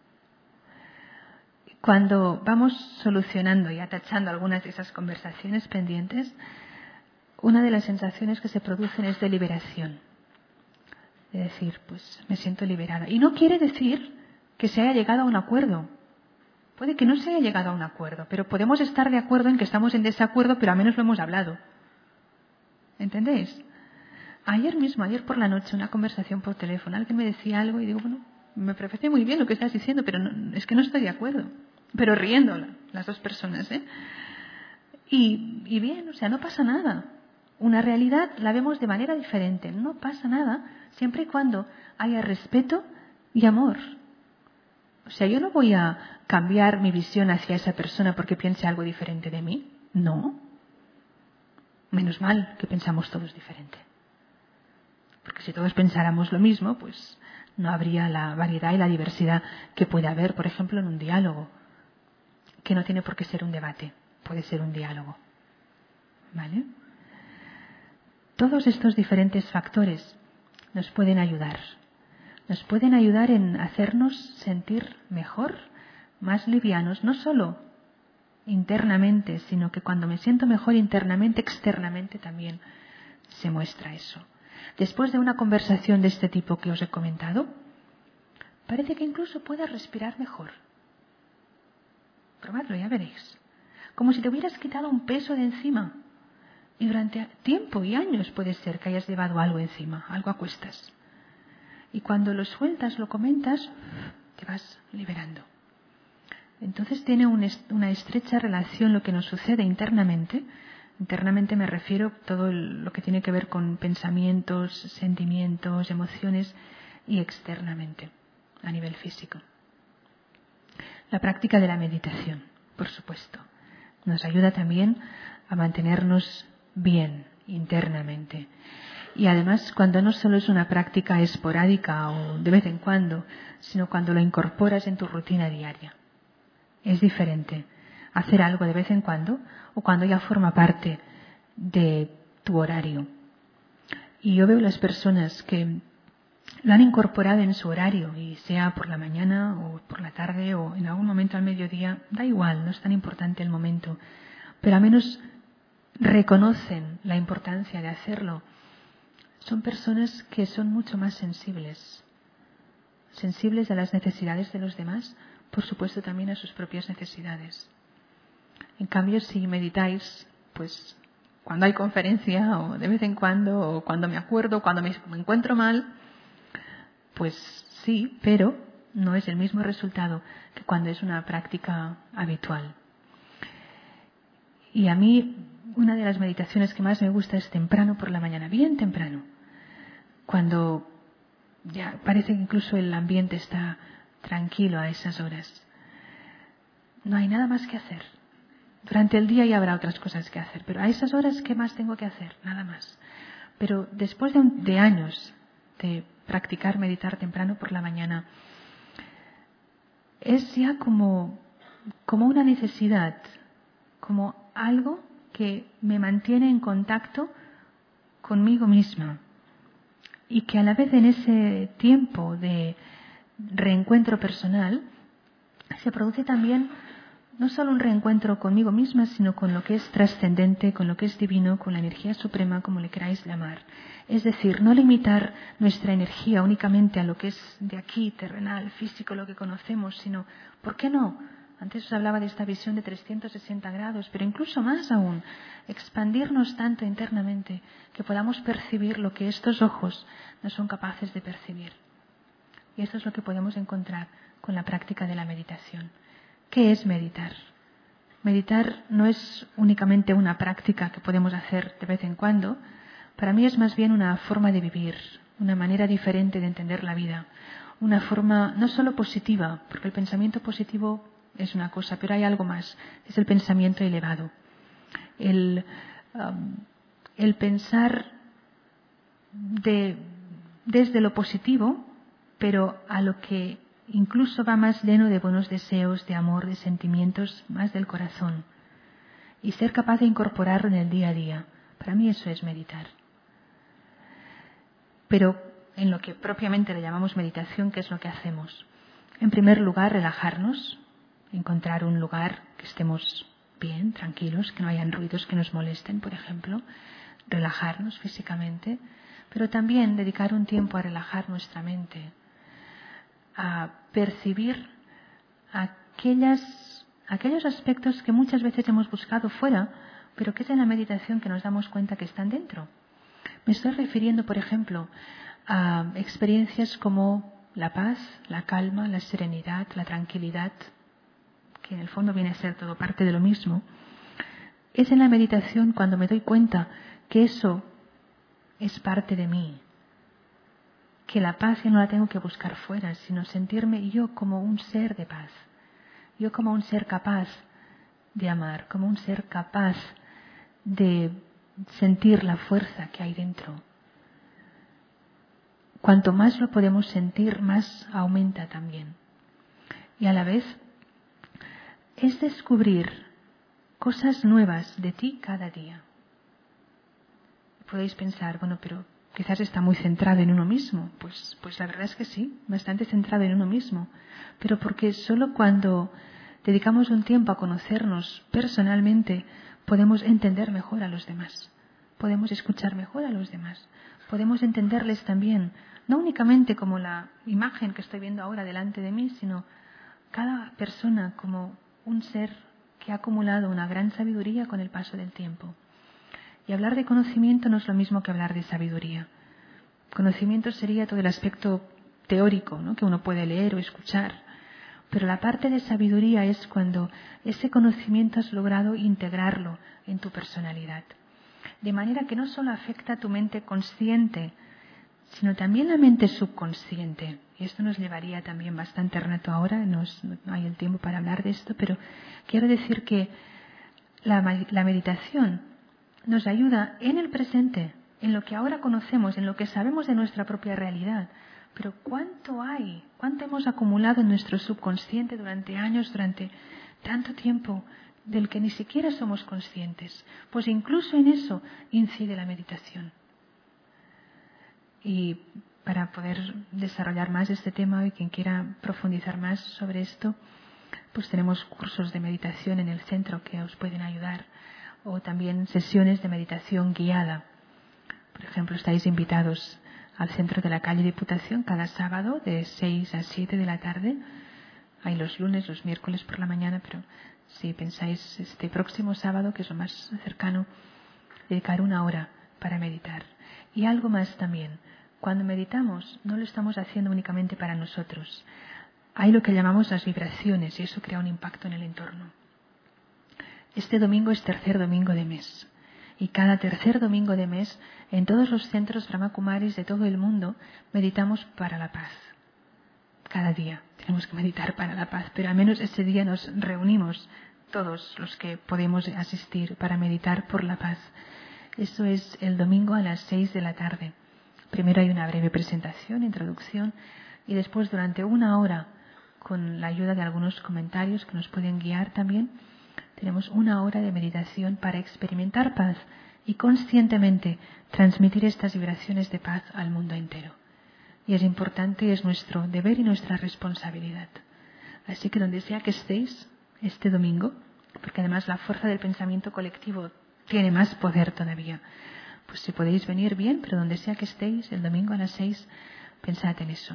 Cuando vamos solucionando y atachando algunas de esas conversaciones pendientes, una de las sensaciones que se producen es de liberación. De decir, pues me siento liberada. Y no quiere decir que se haya llegado a un acuerdo. Puede que no se haya llegado a un acuerdo, pero podemos estar de acuerdo en que estamos en desacuerdo, pero al menos lo hemos hablado. ¿Entendéis? Ayer por la noche, una conversación por teléfono, alguien me decía algo y digo, bueno, me parece muy bien lo que estás diciendo, pero no, es que no estoy de acuerdo. Pero riendo las dos personas, ¿eh? Y bien, o sea, no pasa nada. Una realidad la vemos de manera diferente. No pasa nada siempre y cuando haya respeto y amor. O sea, yo no voy a cambiar mi visión hacia esa persona porque piense algo diferente de mí. No. Menos mal que pensamos todos diferente. Porque si todos pensáramos lo mismo, pues no habría la variedad y la diversidad que puede haber, por ejemplo, en un diálogo. Que no tiene por qué ser un debate, puede ser un diálogo. ¿Vale? Todos estos diferentes factores nos pueden ayudar. Nos pueden ayudar en hacernos sentir mejor, más livianos, no solo internamente, sino que cuando me siento mejor internamente, externamente también se muestra eso. Después de una conversación de este tipo que os he comentado, parece que incluso puedas respirar mejor. Probadlo, ya veréis. Como si te hubieras quitado un peso de encima. Y durante tiempo y años puede ser que hayas llevado algo encima, algo a cuestas. Y cuando lo sueltas, lo comentas, te vas liberando. Entonces tiene una estrecha relación lo que nos sucede internamente. Internamente me refiero a todo lo que tiene que ver con pensamientos, sentimientos, emociones, y externamente, a nivel físico. La práctica de la meditación, por supuesto, nos ayuda también a mantenernos bien internamente. Y además, cuando no solo es una práctica esporádica o de vez en cuando, sino cuando lo incorporas en tu rutina diaria. Es diferente hacer algo de vez en cuando o cuando ya forma parte de tu horario. Y yo veo las personas que lo han incorporado en su horario, y sea por la mañana o por la tarde o en algún momento al mediodía, da igual, no es tan importante el momento, pero al menos reconocen la importancia de hacerlo. Son personas que son mucho más sensibles a las necesidades de los demás, por supuesto también a sus propias necesidades. En cambio, si meditáis, pues cuando hay conferencia o de vez en cuando, o cuando me acuerdo, cuando me encuentro mal, pues sí, pero no es el mismo resultado que cuando es una práctica habitual. Y a mí, una de las meditaciones que más me gusta es temprano por la mañana, bien temprano, cuando ya parece que incluso el ambiente está tranquilo a esas horas. No hay nada más que hacer. Durante el día ya habrá otras cosas que hacer, pero a esas horas, ¿qué más tengo que hacer? Nada más. Pero después de años de practicar meditar temprano por la mañana, es ya como una necesidad, como algo que me mantiene en contacto conmigo misma y que a la vez en ese tiempo de reencuentro personal se produce también no solo un reencuentro conmigo misma, sino con lo que es trascendente, con lo que es divino, con la energía suprema, como le queráis llamar. Es decir, no limitar nuestra energía únicamente a lo que es de aquí, terrenal, físico, lo que conocemos, sino, ¿por qué no? Antes os hablaba de esta visión de 360 grados, pero incluso más aún, expandirnos tanto internamente que podamos percibir lo que estos ojos no son capaces de percibir. Y eso es lo que podemos encontrar con la práctica de la meditación. ¿Qué es meditar? Meditar no es únicamente una práctica que podemos hacer de vez en cuando. Para mí es más bien una forma de vivir, una manera diferente de entender la vida, una forma no solo positiva, porque el pensamiento positivo es una cosa, pero hay algo más, es el pensamiento elevado. El pensar desde lo positivo, pero a lo que incluso va más lleno de buenos deseos, de amor, de sentimientos más del corazón. Y ser capaz de incorporarlo en el día a día. Para mí eso es meditar. Pero en lo que propiamente le llamamos meditación, ¿qué es lo que hacemos? En primer lugar, relajarnos, encontrar un lugar que estemos bien, tranquilos, que no hayan ruidos que nos molesten, por ejemplo. Relajarnos físicamente, pero también dedicar un tiempo a relajar nuestra mente, a percibir aquellos aspectos que muchas veces hemos buscado fuera, pero que es en la meditación que nos damos cuenta que están dentro. Me estoy refiriendo, por ejemplo, a experiencias como la paz, la calma, la serenidad, la tranquilidad, que en el fondo viene a ser todo parte de lo mismo. Es en la meditación cuando me doy cuenta que eso es parte de mí, que la paz ya no la tengo que buscar fuera, sino sentirme yo como un ser de paz, yo como un ser capaz de amar, como un ser capaz de sentir la fuerza que hay dentro. Cuanto más lo podemos sentir, más aumenta también. Y a la vez es descubrir cosas nuevas de ti cada día. Podéis pensar, bueno, pero quizás está muy centrado en uno mismo. Pues la verdad es que sí, bastante centrado en uno mismo. Pero porque solo cuando dedicamos un tiempo a conocernos personalmente, podemos entender mejor a los demás. Podemos escuchar mejor a los demás. Podemos entenderles también, no únicamente como la imagen que estoy viendo ahora delante de mí, sino cada persona como un ser que ha acumulado una gran sabiduría con el paso del tiempo. Y hablar de conocimiento no es lo mismo que hablar de sabiduría. Conocimiento sería todo el aspecto teórico, ¿no?, que uno puede leer o escuchar. Pero la parte de sabiduría es cuando ese conocimiento has logrado integrarlo en tu personalidad. De manera que no solo afecta a tu mente consciente, sino también la mente subconsciente. Y esto nos llevaría también bastante rato ahora, no hay el tiempo para hablar de esto, pero quiero decir que la meditación nos ayuda en el presente, en lo que ahora conocemos, en lo que sabemos de nuestra propia realidad. Pero ¿cuánto hemos acumulado en nuestro subconsciente durante años, durante tanto tiempo, del que ni siquiera somos conscientes? Pues incluso en eso incide la meditación. Y para poder desarrollar más este tema y quien quiera profundizar más sobre esto, pues tenemos cursos de meditación en el centro que os pueden ayudar, o también sesiones de meditación guiada. Por ejemplo, estáis invitados al centro de la calle Diputación cada sábado de 6 a 7 de la tarde. Hay los lunes, los miércoles por la mañana, pero si pensáis este próximo sábado, que es lo más cercano, dedicar 1 hora para meditar. Y algo más también. Cuando meditamos, no lo estamos haciendo únicamente para nosotros. Hay lo que llamamos las vibraciones y eso crea un impacto en el entorno. Este domingo es tercer domingo de mes. Y cada tercer domingo de mes, en todos los centros Brahmakumaris de todo el mundo, meditamos para la paz. Cada día tenemos que meditar para la paz, pero al menos ese día nos reunimos todos los que podemos asistir para meditar por la paz. Eso es el domingo a las 6 de la tarde. Primero hay una breve presentación, introducción, y después durante 1 hora, con la ayuda de algunos comentarios que nos pueden guiar también, tenemos 1 hora de meditación para experimentar paz y conscientemente transmitir estas vibraciones de paz al mundo entero. Y es importante, es nuestro deber y nuestra responsabilidad. Así que donde sea que estéis este domingo, porque además la fuerza del pensamiento colectivo tiene más poder todavía, pues si podéis venir bien, pero donde sea que estéis el domingo a las 6, pensad en eso.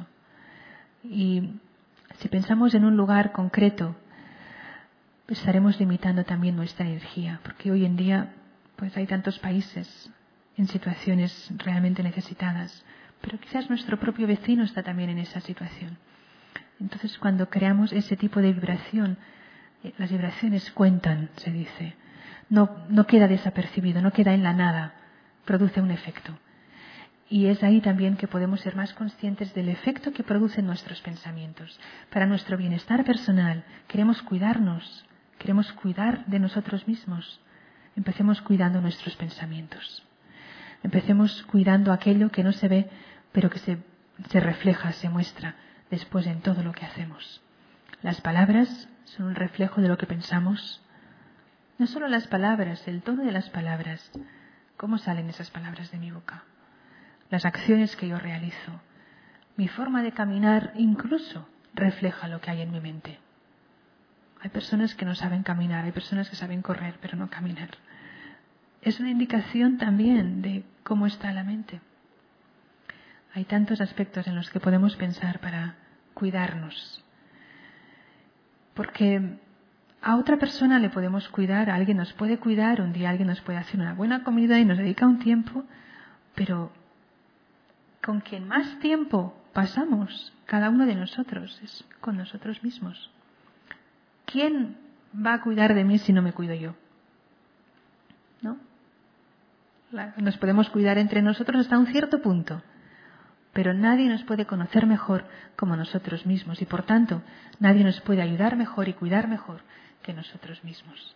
Y si pensamos en un lugar concreto, pues estaremos limitando también nuestra energía, porque hoy en día pues hay tantos países en situaciones realmente necesitadas, pero quizás nuestro propio vecino está también en esa situación. Entonces, cuando creamos ese tipo de vibración, las vibraciones cuentan, se dice. No queda desapercibido, no queda en la nada, produce un efecto. Y es ahí también que podemos ser más conscientes del efecto que producen nuestros pensamientos. Para nuestro bienestar personal, queremos cuidarnos, queremos cuidar de nosotros mismos. Empecemos cuidando nuestros pensamientos. Empecemos cuidando aquello que no se ve, pero que se refleja, se muestra después en todo lo que hacemos. Las palabras son un reflejo de lo que pensamos. No solo las palabras, el tono de las palabras. ¿Cómo salen esas palabras de mi boca? Las acciones que yo realizo. Mi forma de caminar incluso refleja lo que hay en mi mente. Hay personas que no saben caminar, hay personas que saben correr, pero no caminar. Es una indicación también de cómo está la mente. Hay tantos aspectos en los que podemos pensar para cuidarnos. Porque a otra persona le podemos cuidar, a alguien nos puede cuidar, un día alguien nos puede hacer una buena comida y nos dedica un tiempo, pero con quien más tiempo pasamos cada uno de nosotros es con nosotros mismos. ¿Quién va a cuidar de mí si no me cuido yo? ¿No? Nos podemos cuidar entre nosotros hasta un cierto punto, pero nadie nos puede conocer mejor como nosotros mismos y por tanto nadie nos puede ayudar mejor y cuidar mejor que nosotros mismos.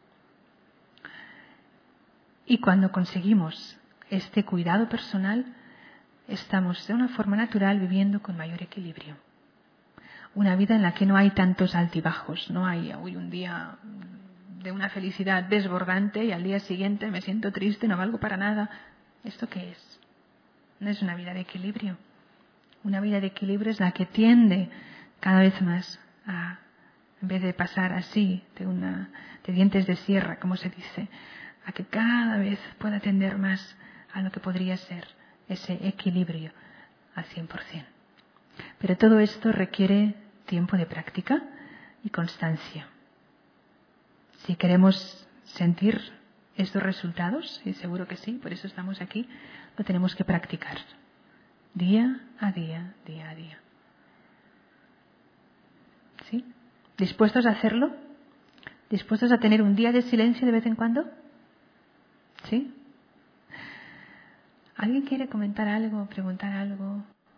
Y cuando conseguimos este cuidado personal, estamos de una forma natural viviendo con mayor equilibrio. Una vida en la que no hay tantos altibajos, no hay hoy un día de una felicidad desbordante y al día siguiente me siento triste, no valgo para nada. ¿Esto qué es? No es una vida de equilibrio. Una vida de equilibrio es la que tiende cada vez más a, en vez de pasar así, de dientes de sierra, como se dice, a que cada vez pueda tender más a lo que podría ser ese equilibrio al 100%. Pero todo esto requiere tiempo de práctica y constancia. Si queremos sentir estos resultados, y seguro que sí, por eso estamos aquí, lo tenemos que practicar. Día a día, día a día. ¿Sí? ¿Dispuestos a hacerlo? ¿Dispuestos a tener un día de silencio de vez en cuando? ¿Sí? ¿Alguien quiere comentar algo, preguntar algo?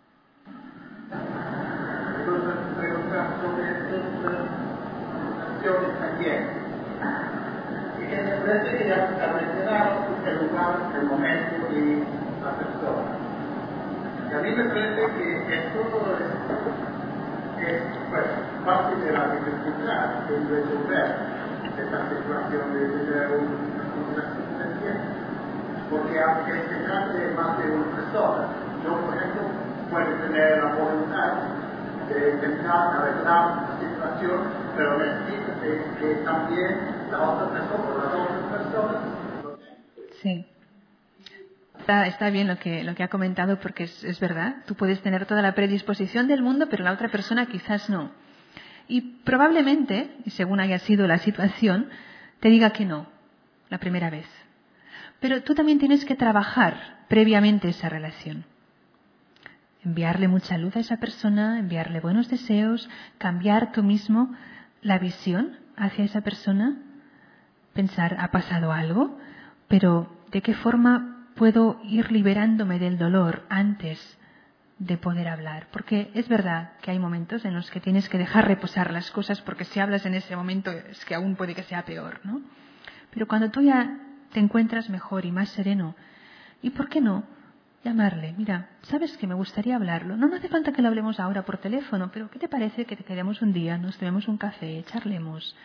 Preguntar sobre estas acciones también. Y que me parece que ya está mencionado el lugar, el momento y la persona. Y a mí me parece que esto es pues, parte de la dificultad de resolver esta situación de tener una conversación consciente. Porque aunque se trate de más de una persona, yo, por ejemplo, puedo tener la voluntad de intentar arreglar la situación, pero necesito que también la otra persona, las otras personas. Sí. Está bien lo que ha comentado, porque es verdad. Tú puedes tener toda la predisposición del mundo, pero la otra persona quizás no. Y probablemente, y según haya sido la situación, te diga que no, la primera vez. Pero tú también tienes que trabajar previamente esa relación. Enviarle mucha luz a esa persona, enviarle buenos deseos, cambiar tú mismo la visión hacia esa persona, pensar, ¿ha pasado algo? Pero ¿de qué forma puedo ir liberándome del dolor antes de poder hablar? Porque es verdad que hay momentos en los que tienes que dejar reposar las cosas, porque si hablas en ese momento es que aún puede que sea peor, ¿no? Pero cuando tú ya te encuentras mejor y más sereno, ¿y por qué no llamarle? Mira, ¿sabes que me gustaría hablarlo? No hace falta que lo hablemos ahora por teléfono, pero ¿qué te parece que te quedemos un día, nos tomemos un café, charlemos?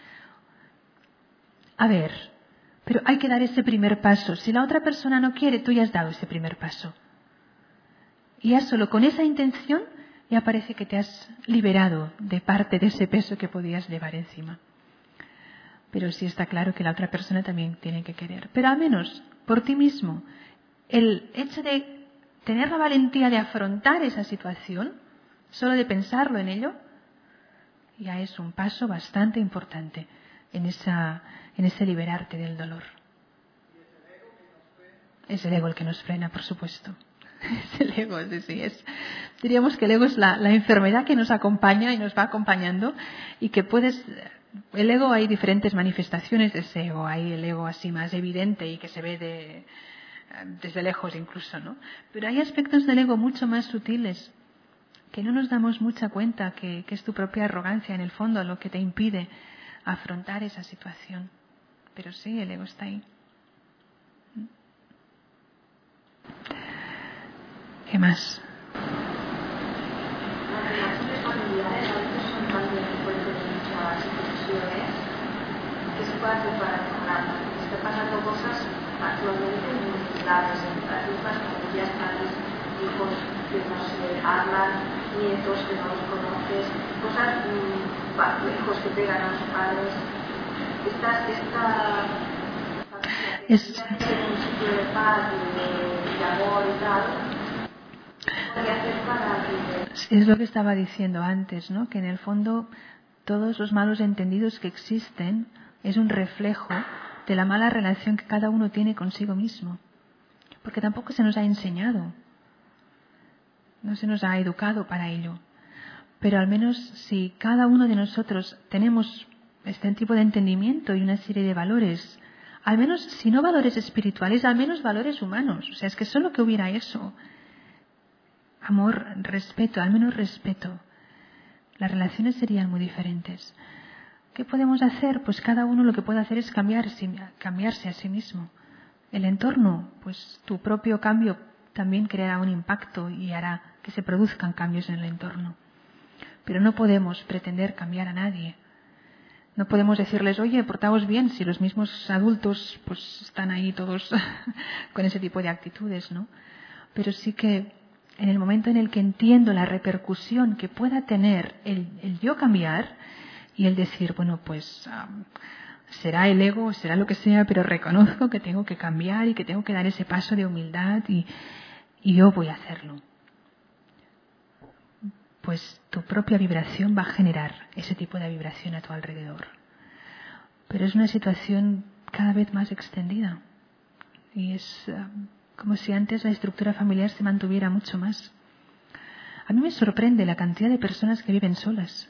A ver, pero hay que dar ese primer paso. Si la otra persona no quiere, tú ya has dado ese primer paso. Y ya solo con esa intención ya parece que te has liberado de parte de ese peso que podías llevar encima. Pero sí está claro que la otra persona también tiene que querer. Pero al menos por ti mismo, el hecho de tener la valentía de afrontar esa situación, solo de pensarlo en ello, ya es un paso bastante importante en ese liberarte del dolor. Es el ego el que nos frena, por supuesto. Es el ego, sí. Diríamos que el ego es la enfermedad que nos acompaña y nos va acompañando y que el ego, hay diferentes manifestaciones de ese ego. Hay el ego así más evidente y que se ve desde lejos incluso, ¿no? Pero hay aspectos del ego mucho más sutiles que no nos damos mucha cuenta, que es tu propia arrogancia en el fondo lo que te impide afrontar esa situación. Pero sí, el ego está ahí. ¿Qué más? Las relaciones familiares a veces son tan fuertes en muchas situaciones que se puede hacer para mejorarlas. Están pasando cosas actualmente muy graves en las mismas familias, padres, hijos que no se hablan, nietos que no los conoces, cosas, hijos que pegan a los padres. Esta familia que es un sitio de paz y de amor y tal. Es lo que estaba diciendo antes, ¿no? Que en el fondo todos los malos entendidos que existen es un reflejo de la mala relación que cada uno tiene consigo mismo. Porque tampoco se nos ha enseñado, no se nos ha educado para ello. Pero al menos si cada uno de nosotros tenemos este tipo de entendimiento y una serie de valores, al menos si no valores espirituales, al menos valores humanos. O sea, es que solo que hubiera eso. Amor, respeto, al menos respeto. Las relaciones serían muy diferentes. ¿Qué podemos hacer? Pues cada uno lo que puede hacer es cambiarse a sí mismo. El entorno, pues tu propio cambio también creará un impacto y hará que se produzcan cambios en el entorno. Pero no podemos pretender cambiar a nadie. No podemos decirles, oye, portaos bien, si los mismos adultos pues están ahí todos con ese tipo de actitudes, ¿no? Pero sí que en el momento en el que entiendo la repercusión que pueda tener el yo cambiar y el decir, bueno, pues será el ego, será lo que sea, pero reconozco que tengo que cambiar y que tengo que dar ese paso de humildad y yo voy a hacerlo. Pues tu propia vibración va a generar ese tipo de vibración a tu alrededor. Pero es una situación cada vez más extendida. Y es como si antes la estructura familiar se mantuviera mucho más. A mí me sorprende la cantidad de personas que viven solas.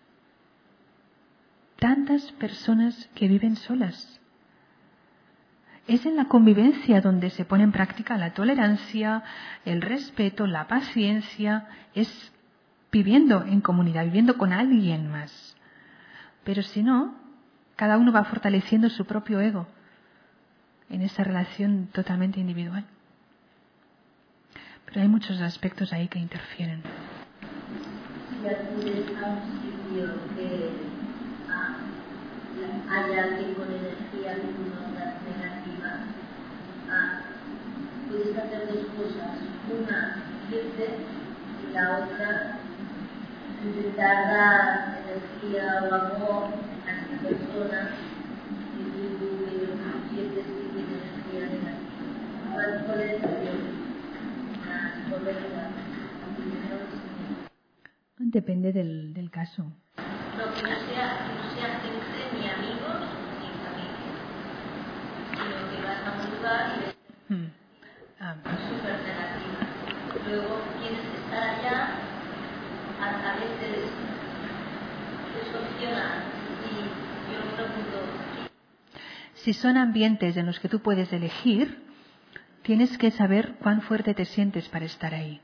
Tantas personas que viven solas. Es en la convivencia donde se pone en práctica la tolerancia, el respeto, la paciencia. Es viviendo en comunidad, viviendo con alguien más. Pero si no, cada uno va fortaleciendo su propio ego en esa relación totalmente individual. Pero hay muchos aspectos ahí que interfieren. Si acudes a un sitio que hay alguien con energía que tú notas negativa, puedes hacer dos cosas. Una, irte, y la otra, intentar dar energía o amor a esta persona que tú sientes que tiene energía negativa. ¿Cuál es la correcta? Depende del caso. No, que no sea gente ni amigos ni familia, sino que vas a un lugar y es súper negativa. Luego tienes que estar allá, a veces es opcional. Y yo me pregunto, si son ambientes en los que tú puedes elegir, tienes que saber cuán fuerte te sientes para estar ahí.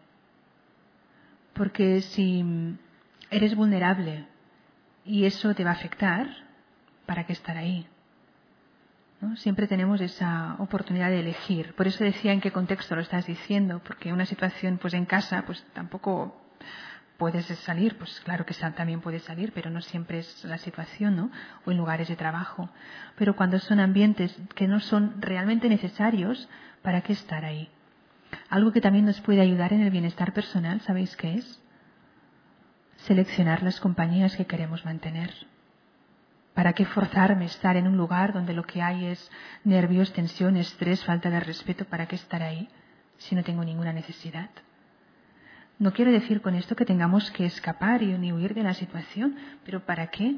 Porque si eres vulnerable y eso te va a afectar, ¿para qué estar ahí? ¿No? Siempre tenemos esa oportunidad de elegir. Por eso decía en qué contexto lo estás diciendo, porque una situación pues en casa pues tampoco puedes salir, pues claro que también puedes salir, pero no siempre es la situación, ¿no? O en lugares de trabajo. Pero cuando son ambientes que no son realmente necesarios, ¿para qué estar ahí? Algo que también nos puede ayudar en el bienestar personal, ¿sabéis qué es? Seleccionar las compañías que queremos mantener. ¿Para qué forzarme a estar en un lugar donde lo que hay es nervios, tensión, estrés, falta de respeto? ¿Para qué estar ahí si no tengo ninguna necesidad? No quiero decir con esto que tengamos que escapar y ni huir de la situación, pero ¿para qué?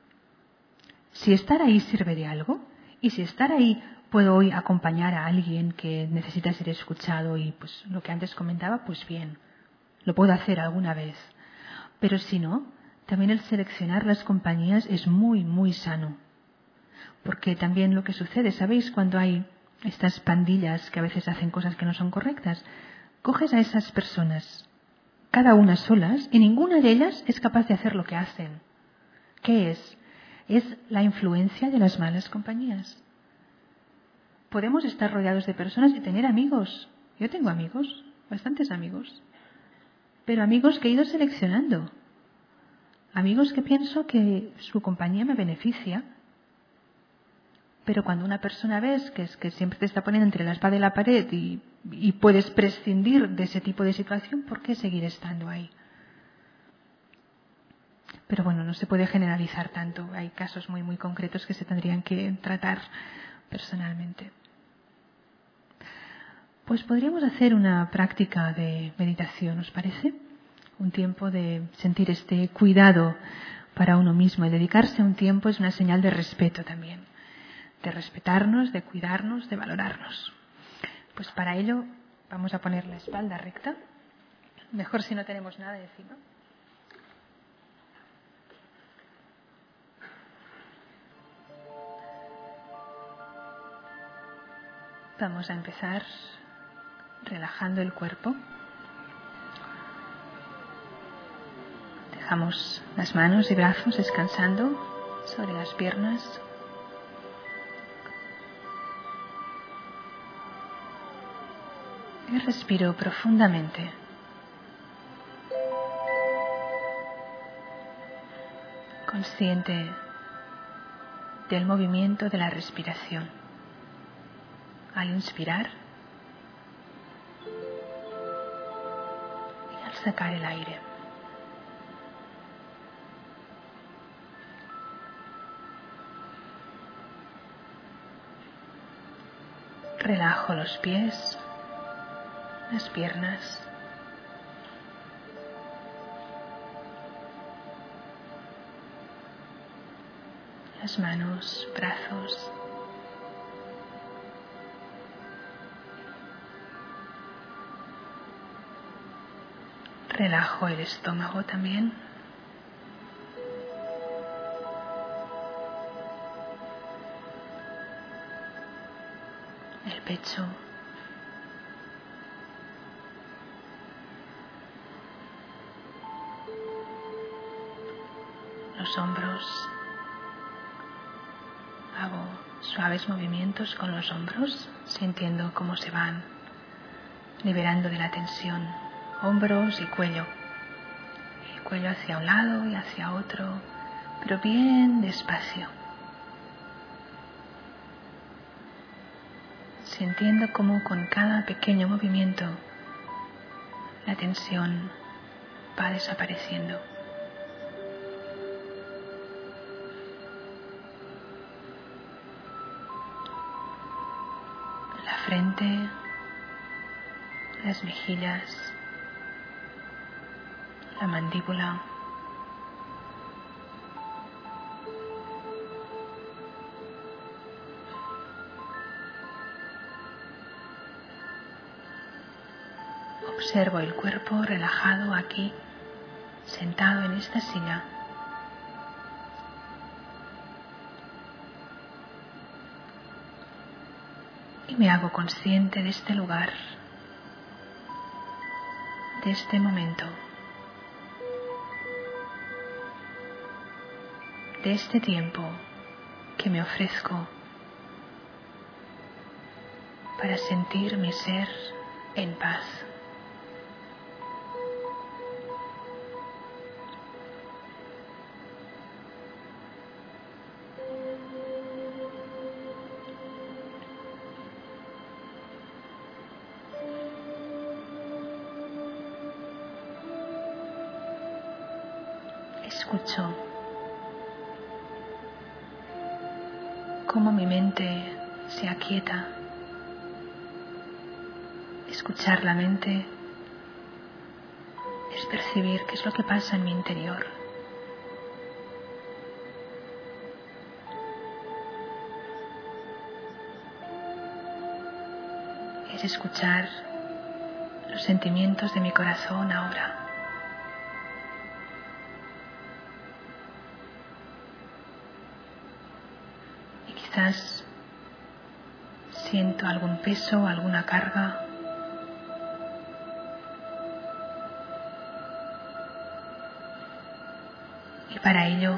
Si estar ahí sirve de algo, y si estar ahí puedo hoy acompañar a alguien que necesita ser escuchado y pues lo que antes comentaba, pues bien, lo puedo hacer alguna vez. Pero si no, también el seleccionar las compañías es muy, muy sano. Porque también lo que sucede, ¿sabéis? Cuando hay estas pandillas que a veces hacen cosas que no son correctas, coges a esas personas, cada una solas, y ninguna de ellas es capaz de hacer lo que hacen. ¿Qué es? Es la influencia de las malas compañías. Podemos estar rodeados de personas y tener amigos. Yo tengo amigos, bastantes amigos. Pero amigos que he ido seleccionando. Amigos que pienso que su compañía me beneficia. Pero cuando una persona ves que es que siempre te está poniendo entre la espada y la pared y puedes prescindir de ese tipo de situación, ¿por qué seguir estando ahí? Pero bueno, no se puede generalizar tanto. Hay casos muy, muy concretos que se tendrían que tratar personalmente. Pues podríamos hacer una práctica de meditación, ¿os parece? Un tiempo de sentir este cuidado para uno mismo. El dedicarse a un tiempo es una señal de respeto también. De respetarnos, de cuidarnos, de valorarnos. Pues para ello vamos a poner la espalda recta. Mejor si no tenemos nada encima. Vamos a empezar relajando el cuerpo. Dejamos las manos y brazos descansando sobre las piernas. Y respiro profundamente. Consciente del movimiento de la respiración. Al inspirar y al sacar el aire. Relajo los pies, las piernas, las manos, brazos, relajo el estómago también. El pecho. Los hombros. Hago suaves movimientos con los hombros, sintiendo cómo se van liberando de la tensión. Hombros y cuello. El cuello hacia un lado y hacia otro, pero bien despacio. Sintiendo cómo con cada pequeño movimiento la tensión va desapareciendo. La frente, las mejillas, la mandíbula. Observo el cuerpo relajado aquí, sentado en esta silla. Y me hago consciente de este lugar, de este momento, de este tiempo que me ofrezco para sentir mi ser en paz. Escucho cómo mi mente se aquieta. Escuchar la mente es percibir qué es lo que pasa en mi interior. Es escuchar los sentimientos de mi corazón ahora. Quizás siento algún peso, alguna carga. Y para ello,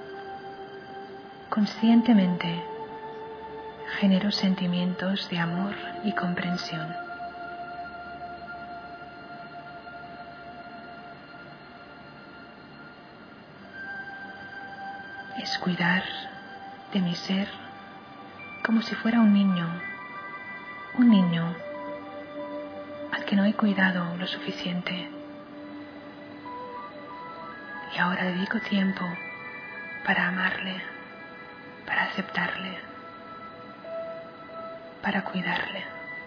conscientemente, genero sentimientos de amor y comprensión. Es cuidar de mi ser como si fuera un niño al que no he cuidado lo suficiente. Y ahora dedico tiempo para amarle, para aceptarle, para cuidarle.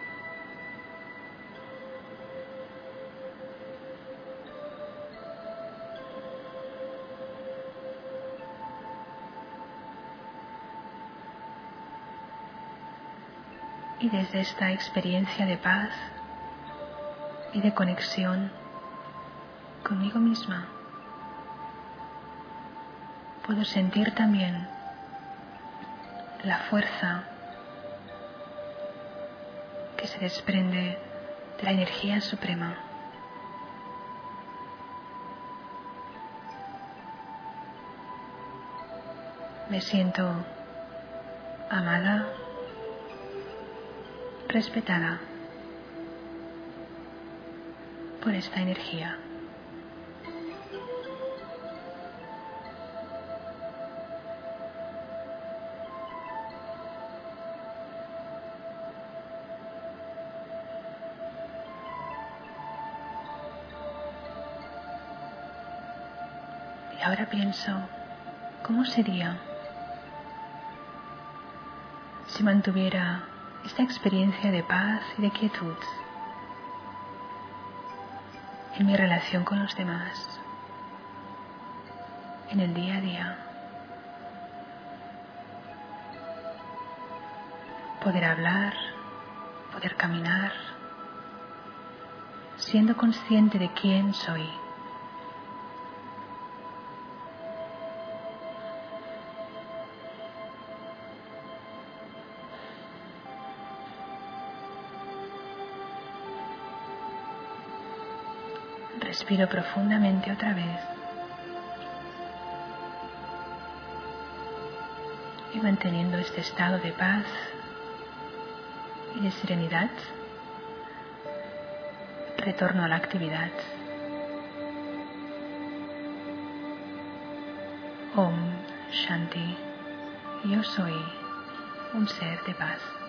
Y desde esta experiencia de paz y de conexión conmigo misma, puedo sentir también la fuerza que se desprende de la energía suprema. Me siento amada, respetada por esta energía. Y ahora pienso, ¿cómo sería si mantuviera esta experiencia de paz y de quietud en mi relación con los demás, en el día a día? Poder hablar, poder caminar, siendo consciente de quién soy. Respiro profundamente otra vez. Y manteniendo este estado de paz y de serenidad, retorno a la actividad. Om Shanti. Yo soy un ser de paz.